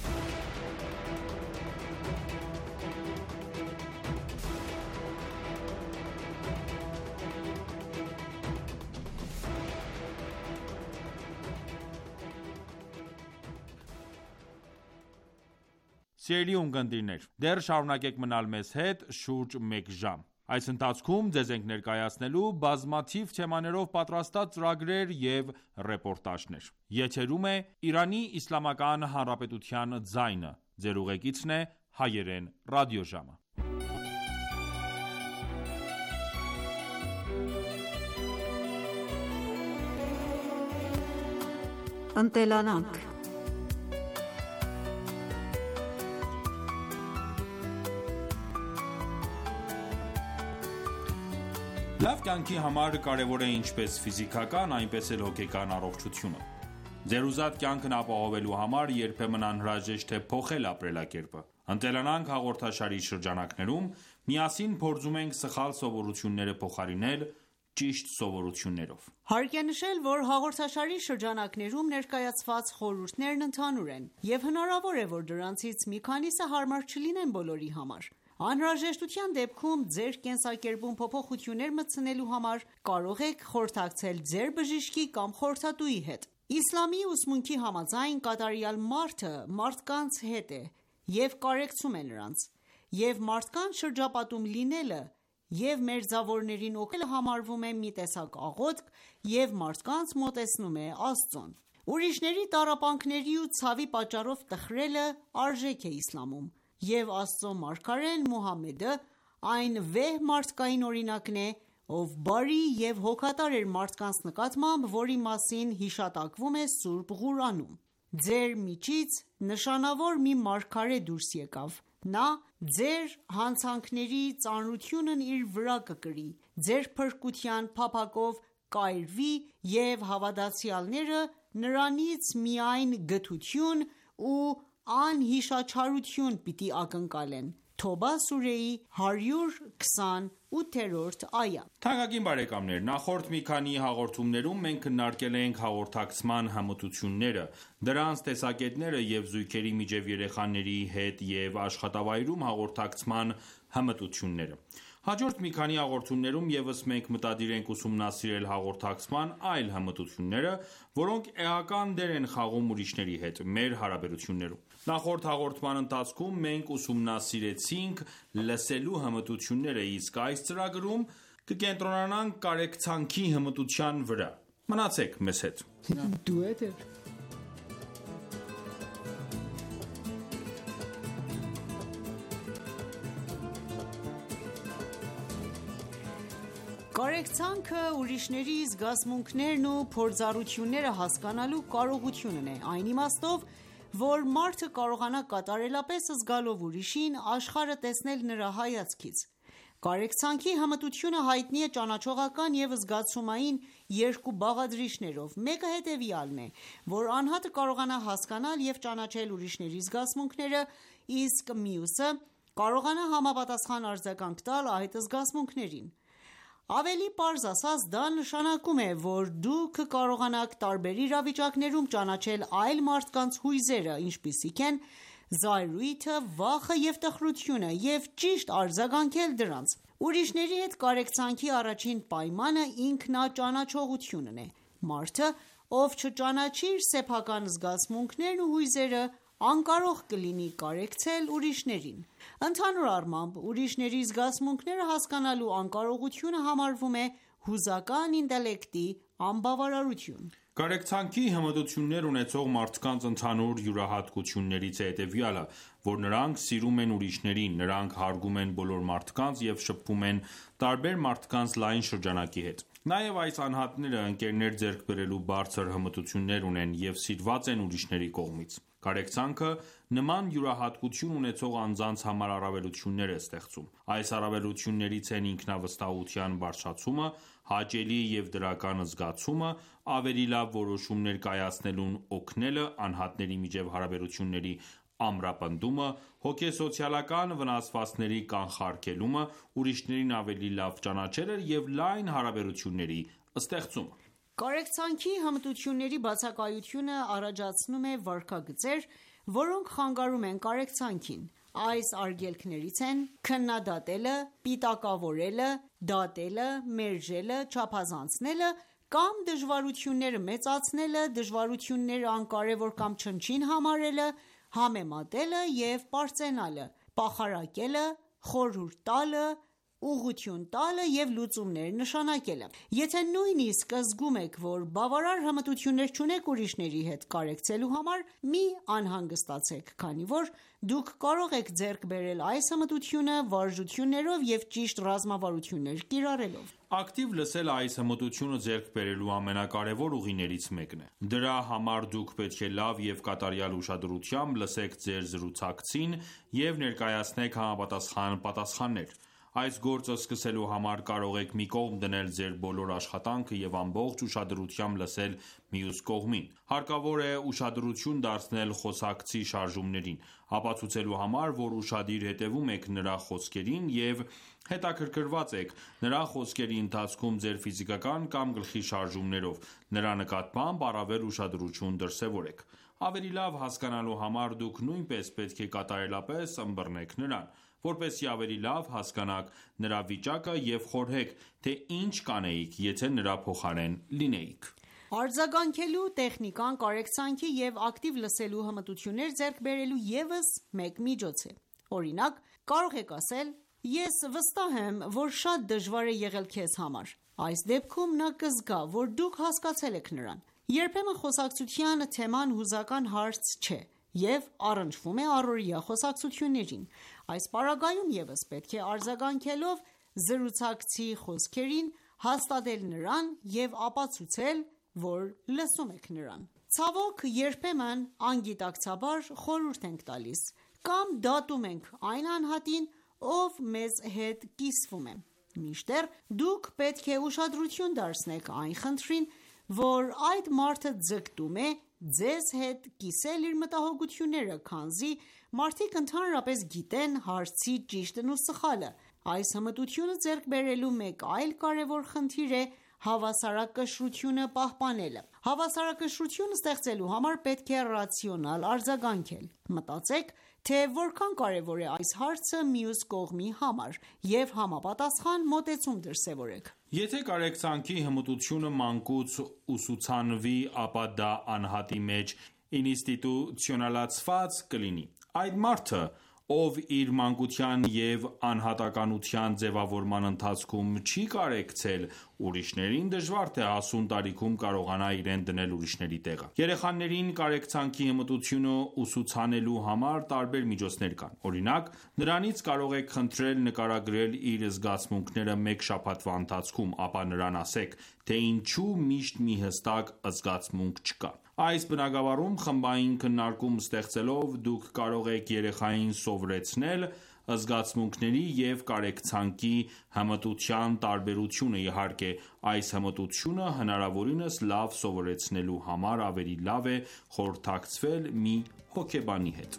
Սիրելի ունկնդիրներ, դեռ շարունակեք մնալ մեզ հետ շուրջ մեկ ժամ: Այս ընթացքում ձեզ ենք ներկայացնելու բազմաթիվ թեմաներով պատրաստած ծրագրեր և ռեպորտաժներ: Եթերում է «Իրանի Իսլամական Հանրապետության ձայնը», Ձեր ուղեկիցն է Հայերեն ռադիոժամը: Ընտելանանք: Լավ կյանքի համար կարևոր է ինչպես ֆիզիկական, այնպես էլ հոգեկան առողջությունը: Ձեր ուզած կյանքն ապահովելու համար երբեմն անհրաժեշտ է փոխել ապրելակերպը: «Ընտելանանք» հաղորդաշարի շրջանակներում միասին փորձում ենք սխալ սովորությունները փոխարինել ճիշտ սովորություններով: Հարկ է նշել, որ հաղորդաշարի շրջանակներում ներկայացված խորհուրդներն ընդհանուր են, և հնարավոր է, որ դրանցից մի քանիսը հարմար չլինեն բոլորի համար: Անհրաժեշտության դեպքում ձեր կենսակերպում փոփոխություններ մտցնելու համար կարող եք խորհրդակցել ձեր բժշկի կամ խորհրդատուի հետ: Իսլամի ուսմունքի համաձայն, կատարյալ մարդը մարդկանց հետ է և կարեկցում է նրանց: Եվ մարդկանց շրջապատում լինելը և մերձավորներին օգնելը համարվում է մի տեսակ աղոթք և մարդկանց մոտեցնում է Աստծուն: Ուրիշների տառապանքների ու ցավի պատճառով տխրելը արժեք է իսլամում: Եվ Աստծո մարգարեն Մուհամմեդը այն վեհ մարդկային օրինակն է, ով բարի և հոգատար էր մարդկանց նկատմամբ, որի մասին հիշատակվում է Սուրբ Ղուրանում: Ձեր միջից նշանավոր մի մարգարե դուրս եկավ: Նա ձեր հանցանքների ծանրությունն իր վրա կկրի, ձեր փրկության փափագով կայրվի և հավատացյալները նրանից միայն գթություն ու անհիշաչարություն պիտի ակնկալեն: Թոբա սուրեի 128-րդ այա։ Թանկագին բարեկամներ, նախորդ մի քանի հաղորդումներում մենք քննարկել ենք հաղորդակցման հմտությունները, դրանց տեսակետները և զույգերի միջև երեխաների հետ և աշխատավայրում հաղորդակցման հմտությունները։ Հաջորդ մի քանի հաղորդումներում ևս մենք մտադիր ենք ուսումնասիրել հաղորդակցման այլ հմտությունները, որոնք էական դեր են խաղում ուրիշների հետ մեր հարաբերություններում։ Նախորդ հաղորդման ընթացքում մենք ուսումնասիրեցինք լսելու հմտությունները, իսկ այս ծրագրում կկենտրոնանանք կարեկցանքի հմտության վրա։ Մնացեք մեզ հետ։ Կարեկցանքը ուրիշների զգացմունքներն ու փորձառությունները հասկանալու կարողությունն է, այն իմաստով, որ մարդը կարողանա կատարելապես զգալով ուրիշին, աշխարհը տեսնել նրա հայացքից։ Կարեկցանքի հմտությունը հայտնի է ճանաչողական և զգացումային երկու բաղադրիչներով, մեկը հետևյալն է, որ անհատը կարողանա հասկանալ և ճանաչել ուրիշների զգացմունքները, իսկ մյուսը կարողանա համապատասխան արձագանք տալ այդ զգացմունքներին։ Ավելի պարզ ասած, դա նշանակում է, որ դուք կարողանաք տարբեր իրավիճակներում ճանաչել այլ մարդկանց հույզերը, ինչպիսիք են զայրույթը, վախը և տխրությունը, և ճիշտ արձագանքել դրանց։ Ուրիշների հետ կարեկցանքի առաջին պայմանը ինքնաճանաչողությունն է։ Մարդը, ով չճանաչի իր սեփական զգացմունքներն ու հույզերը, անկարող կլինի կարեկցել ուրիշներին։ Ընդհանուր առմամբ, ուրիշների զգացմունքները հասկանալու անկարողությունը համարվում է հուզական ինտելեկտի անբավարարություն։ Կարեկցանքի հմտություններ ունեցող մարդկանց ընդհանուր յուրահատկություններից է հետևյալը, որ նրանք սիրում են ուրիշներին, նրանք հարգում են բոլոր մարդկանց և շփվում են տարբեր մարդկանց լայն շրջանակի հետ։ Նաև այս անհատները ընկերներ ձեռք բերելու բարձր հմտություններ ունեն և սիրված են ուրիշների կողմից։ Կարեկցանքը նման յուրահատկություն ունեցող անձանց համար առավելություններ է ստեղծում։ Այս առավելություններից են ինքնավստահության բարձրացումը, հաճելի և դրական զգացումը, ավելի լավ որոշումներ կայացնելուն օգնելը, անհատների միջև հարաբերությունների ամրապնդումը, հոգեսոցիալական վնասվածքների կանխարգելումը, ուրիշներին ավելի լավ ճանաչելը և լայն հարաբերությունների ստեղծումը։ Կարեկցանքի հմտությունների բացակայությունը առաջացնում է վարքագծեր, որոնք խանգարում են կարեկցանքին։ Այս արգելքներից են քննադատելը, պիտակավորելը, դատելը, մերժելը, չափազանցնելը կամ դժվարությունները մեծացնելը, դժվարությունները անկարևոր կամ չնչին համարելը, համեմատելը և պարծենալը, պախարակելը, խորհուրդ տալը, ուղղություն տալը և լուծումներ նշանակելը։ Եթե նույնիսկ զգում եք, որ բավարար հմտություններ չունեք ուրիշների հետ կարեկցելու համար, մի անհանգստացեք, քանի որ դուք կարող եք ձեռք բերել այս հմտությունը վարժություններով և ճիշտ ռազմավարություններ կիրառելով։ Ակտիվ լսելը այս հմտությունը ձեռք բերելու ամենակարևոր ուղիներից մեկն է։ Դրա համար դուք պետք է լավ և կատարյալ ուշադրությամբ լսեք ձեր զրուցակցին և ներկայացնեք համապատասխան պատասխաններ։ Այս գործը սկսելու համար կարող եք մի կողմ դնել ձեր բոլոր աշխատանքը և ամբողջ ուշադրությամբ լսել մյուս կողմին։ Հարկավոր է ուշադրություն դարձնել խոսակցի շարժումներին, ապացուցելու համար, որ ուշադիր հետևում եք նրա խոսքերին և հետաքրքրված եք նրա խոսքերի ընթացքում ձեր ֆիզիկական կամ գլխի շարժումներով, նրա նկատմամբ առավել ուշադրություն դրսևորեք։ Ավելի լավ հասկանալու համար դուք նույնպես պետք է կատարելապես ըմբռնեք նրան, որպեսզի ավելի լավ հասկանաք նրա վիճակը և խորհեք, թե ինչ կանեիք, եթե նրա փոխարեն լինեիք։ Արձագանքելու տեխնիկան կարեկցանքի և ակտիվ լսելու հմտություններ ձեռք բերելու ևս մեկ միջոց է։ Օրինակ, կարող եք ասել. «Ես վստահ եմ, որ շատ դժվար է եղել քեզ համար»։ Այս դեպքում նա կզգա, որ դուք հասկացել եք նրան։ Երբեմն խոսակցության թեման հուզական հարց չէ և առնչվում է առօրյա խոսակցություններին։ Այս պարագայում ևս պետք է արձագանքելով զրուցակցի խոսքերին, հաստատել նրան և ապացուցել, որ լսում եք նրան։ Ցավոք, երբեմն անգիտակցաբար խորհուրդ ենք տալիս կամ դատում ենք այն անհատին, ով մեզ հետ կիսվում է։ Մինչդեռ դուք պետք է ուշադրություն դարձնեք այն խնդրին, որ այդ մարդը ձգտում է ձեզ հետ կիսել իր մտահոգությունները, քանզի մարդիկ ընդհանրապես գիտեն հարցի ճիշտն ու սխալը: Այս հմտությունը ձեռք բերելու մեկ այլ կարևոր խնդիր է հավասարակշռությունը պահպանելը: Հավասարակշռություն ստեղծելու համար պետք է ռացիոնալ արձագանքել: Մտածեք, թե որքան կարևոր է այս հարցը մյուս կողմի համար և համապատասխան մոտեցում դրսևորեք: Եթե կարեկցանքի հմտությունը մանկուց ուսուցանվի, ապա դա անհատի մեջ ինստիտուցիոնալացված կլինի: Այդ մարդը, ով իր մանկության և անհատականության ձևավորման ընթացքում չի կարեկցել ուրիշներին, դժվար թե հասուն տարիքում կարողանա իրեն դնել ուրիշների տեղը: Երեխաներին կարեկցանքի հմտությունը ուսուցանելու համար տարբեր միջոցներ կան: Օրինակ, նրանից կարող եք խնդրել նկարագրել իր զգացմունքները մեկ շաբաթվա ընթացքում, ապա նրան ասեք, թե ինչու միշտ մի հստակ զգացմունք չկա: Այս բնագավառում խմբային քննարկում ստեղծելով դուք կարող եք երեխային սովորեցնել զգացմունքների և կարեկցանքի հմտության տարբերությունը: Իհարկե, այս հմտությունը հնարավորինս լավ սովորեցնելու համար ավելի լավ է խորհրդակցվել մի հոգեբանի հետ: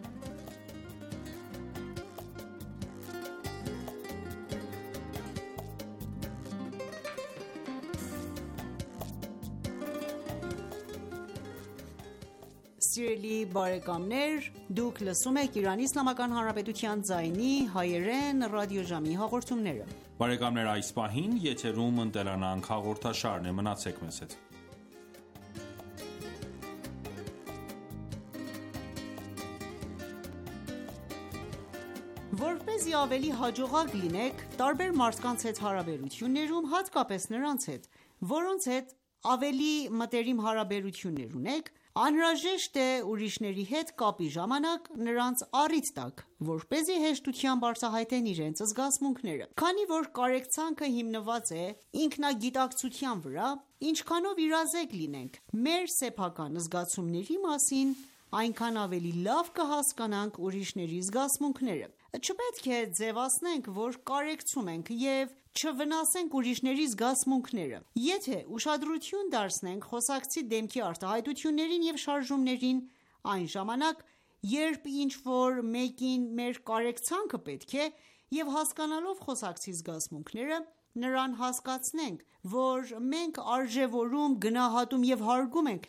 Որպեսզի ավելի հաջողակ լինեք տարբեր մարդկանց հետ հարաբերություններում, հատկապես նրանց հետ, որոնց հետ ավելի մտերիմ հարաբերություններ ունեք, անհրաժեշտ է ուրիշների հետ կապի ժամանակ նրանց առիթ տաք, որպեսզի հեշտությամբ արտահայտեն իրենց զգացմունքները: Քանի որ կարեկցանքը հիմնված է ինքնագիտակցության վրա, ինչքանով իրազեկ լինենք մեր սեփական զգացումների մասին, այնքան ավելի լավ կհասկանանք ուրիշների զգացմունքները: Չպետք է ձևացնենք, որ կարեկցում ենք և չվնասենք ուրիշների զգացմունքները: Եթե ուշադրություն դարձնենք խոսակցի դեմքի արտահայտություններին և շարժումներին, այն ժամանակ, երբ ինչ-որ մեկին մեր կարեկցանքը պետք է, և հասկանալով խոսակցի զգացմունքները, նրան հասկացնենք, որ մենք արժևորում, գնահատում և հարգում ենք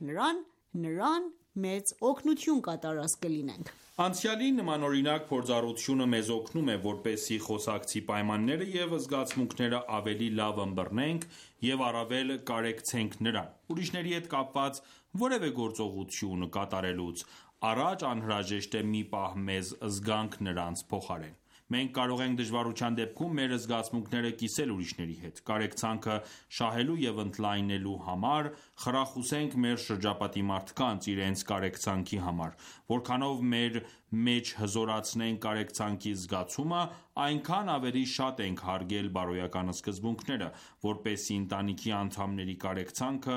նրան մեծ օգնություն կատարած կլինենք: Անցյալի նմանօրինակ փորձառությունը մեզ օգնում է, որպեսզի խոսակցի պայմանները և զգացմունքները ավելի լավ ըմբռնենք և առավել կարեկցենք նրան: Ուրիշների հետ կապված որևէ գործողություն կատարելուց առաջ անհրաժեշտ է մի պահ մեզ զգանք նրանց փոխարեն: Մենք կարող ենք դժվարության դեպքում մեր զգացմունքները կիսել ուրիշների հետ: Կարեկցանքը շահելու և ընդլայնելու համար խրախուսենք մեր շրջապատի մարդկանց իրենց կարեկցանքի համար: Որքանով մեր մեջ հզորացնենք կարեկցանքի զգացումը, այնքան ավելի շատ ենք հարգել բարոյական սկզբունքները: Որպեսզի ընտանիքի անդամների կարեկցանքը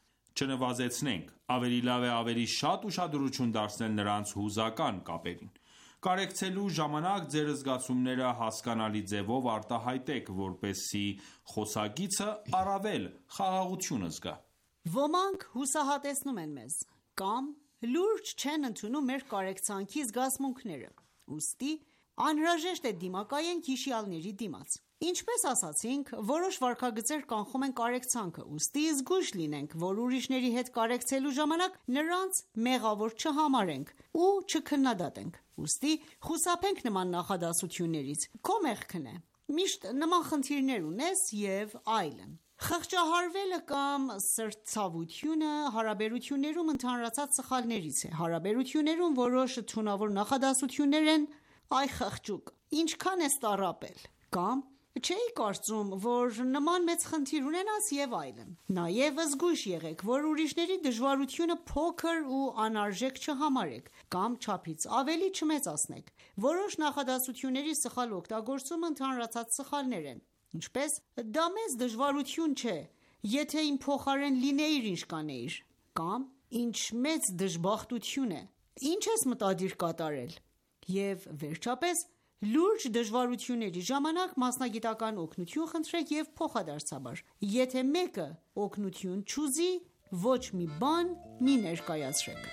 չնվազեցնենք, ավելի լավ է ավելի շատ ուշադրություն դարձնել նրանց հուզական կապերին: Կարեկցելու ժամանակ ձեր զգացումները հասկանալի ձևով արտահայտեք, որպեսզի խոսակիցը առավել խաղաղություն զգա: Ոմանք հուսահատեցնում են մեզ կամ լուրջ չեն ընդունում մեր կարեկցանքի զգացմունքները: Ուստի անհրաժեշտ է դիմակայենք հիշյալների դիմաց: Ինչպես ասացինք, որոշ վարքագծեր կանխում են կարեկցանքը: Ուստի զգույշ լինենք, որ ուրիշների հետ կարեկցելու ժամանակ նրանց մեղավոր չհամարենք ու չքննադատենք: Ուստի խուսափենք նման նախադասություններից «Քո մեղքն է», «Միշտ նման խնդիրներ ունես» և այլն: Խղճահարվելը կամ սրտացավությունը հարաբերություններում ընդհանրացած սխալներից է: Հարաբերություններում որոշ թունավոր նախադասություններ են «Այ խղճուկ, ինչքան ես տառապել» կամ «Չէի կարծում, որ նման մեծ խնդիր ունենաս» և այլն: Նաև զգույշ եղեք, որ ուրիշների դժվարությունը փոքր ու անարժեք չհամարեք կամ չափից ավելի չմեծացնեք: Որոշ նախադասությունների սխալ օգտագործումը ընդհանրացած սխալներ են, ինչպես «Դա մեծ դժվարություն չէ, եթե իմ փոխարեն լինեիր ինչ կանեիր» կամ «Ինչ մեծ դժբախտություն է, ինչ ես մտադիր կատարել» և վերջապես լուրջ դժվարությունների ժամանակ մասնագիտական օգնություն խնդրեք և փոխադարձաբար: Եթե մեկը օգնություն չուզի, ոչ մի բան մի ներկայացրեք։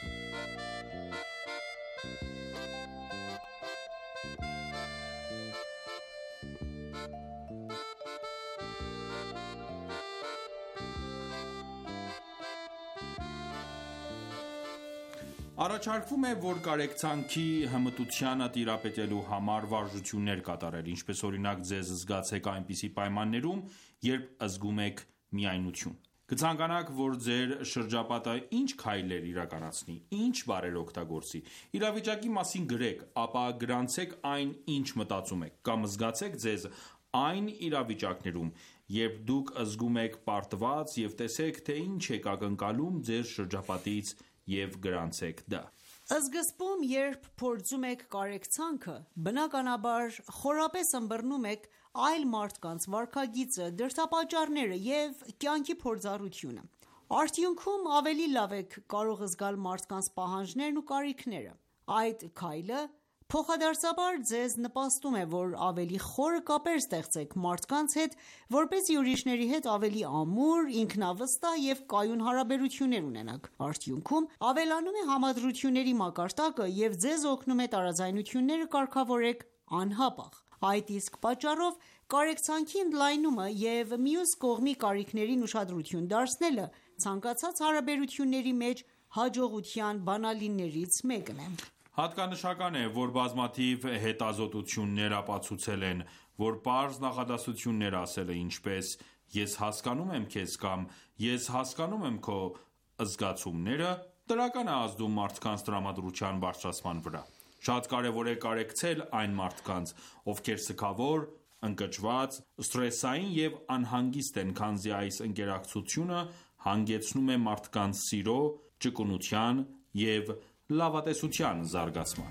Առաջարկվում է, որ կարեկցանքի հմտությանը տիրապետելու համար վարժություններ կատարել, ինչպես օրինակ ձեզ զգացեք այնպիսի պայմաններում, երբ զգում եք միայնություն։ Կցանկանաք, որ ձեր շրջապատը ինչ քայլեր իրականացնի, ինչ բառեր օգտագործի, իրավիճակի մասին գրեք, ապա գրանցեք այն, ինչ մտածում եք, կամ զգացեք ձեզ այն իրավիճակներում, երբ դուք զգում եք պարտված և տեսեք, թե ինչ եք ակնկալում ձեր շրջապատից և գրանցեք դա։ Սկզբում, երբ փորձում եք կարեկցանքը, բնականաբար խորապես ըմբռնում եք այլ մարդկանց վարքագիծը, դրդապատճառները և կյանքի փորձառությունը։ Արդյունքում ավելի լավ եք կարող զգալ մարդկանց պահանջներն ու կարիքները։ Այդ քայլը փոխադարձաբար ձեզ նպաստում է, որ ավելի խորը կապեր ստեղծեք մարդկանց հետ, որպեսզի ուրիշների հետ ավելի ամուր, ինքնավստահ և կայուն հարաբերություններ ունենաք։ Արդյունքում ավելանում է համադրությունների մակարդակը և ձեզ օգնում է տարաձայնությունները կարգավորեք անհապաղ։ Այդ իսկ պատճառով կարեկցանքի ընդլայնումը և մյուս կողմի կարիքներին ուշադրություն դարձնելը ցանկացած հարաբերությունների մեջ հաջողության բանալիներից մեկն է։ Հատկանշական է, որ բազմաթիվ հետազոտություններ ապացուցել են, որ պարզ նախադասություններ ասելը, ինչպես «Ես հասկանում եմ քեզ» կամ «Ես հասկանում եմ քո զգացումները», դրական է ազդում մարդկանց տրամադրության բարձրացման վրա։ Շատ կարևոր է կարեկցել այն մարդկանց, ովքեր սգավոր, ընկճված, սթրեսային և անհանգիստ են, քանզի այս ընկերակցությունը հանգեցնում է մարդկանց սիրո, ճկունության և լավատեսության զարգացման։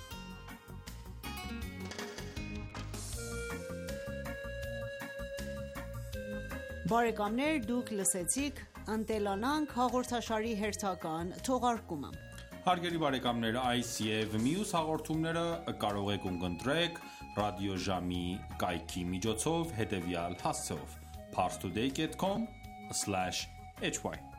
Բարեկամներ, դուք լսեցիք «Ընտելանանք» հաղորդաշարի հերթական թողարկումը։ Հարգելի բարեկամներ, այս և մյուս հաղորդումները կարող եք ունկնդրեք ռադիոժամի կայքի միջոցով հետևյալ հասցեով՝ parstoday.com/hy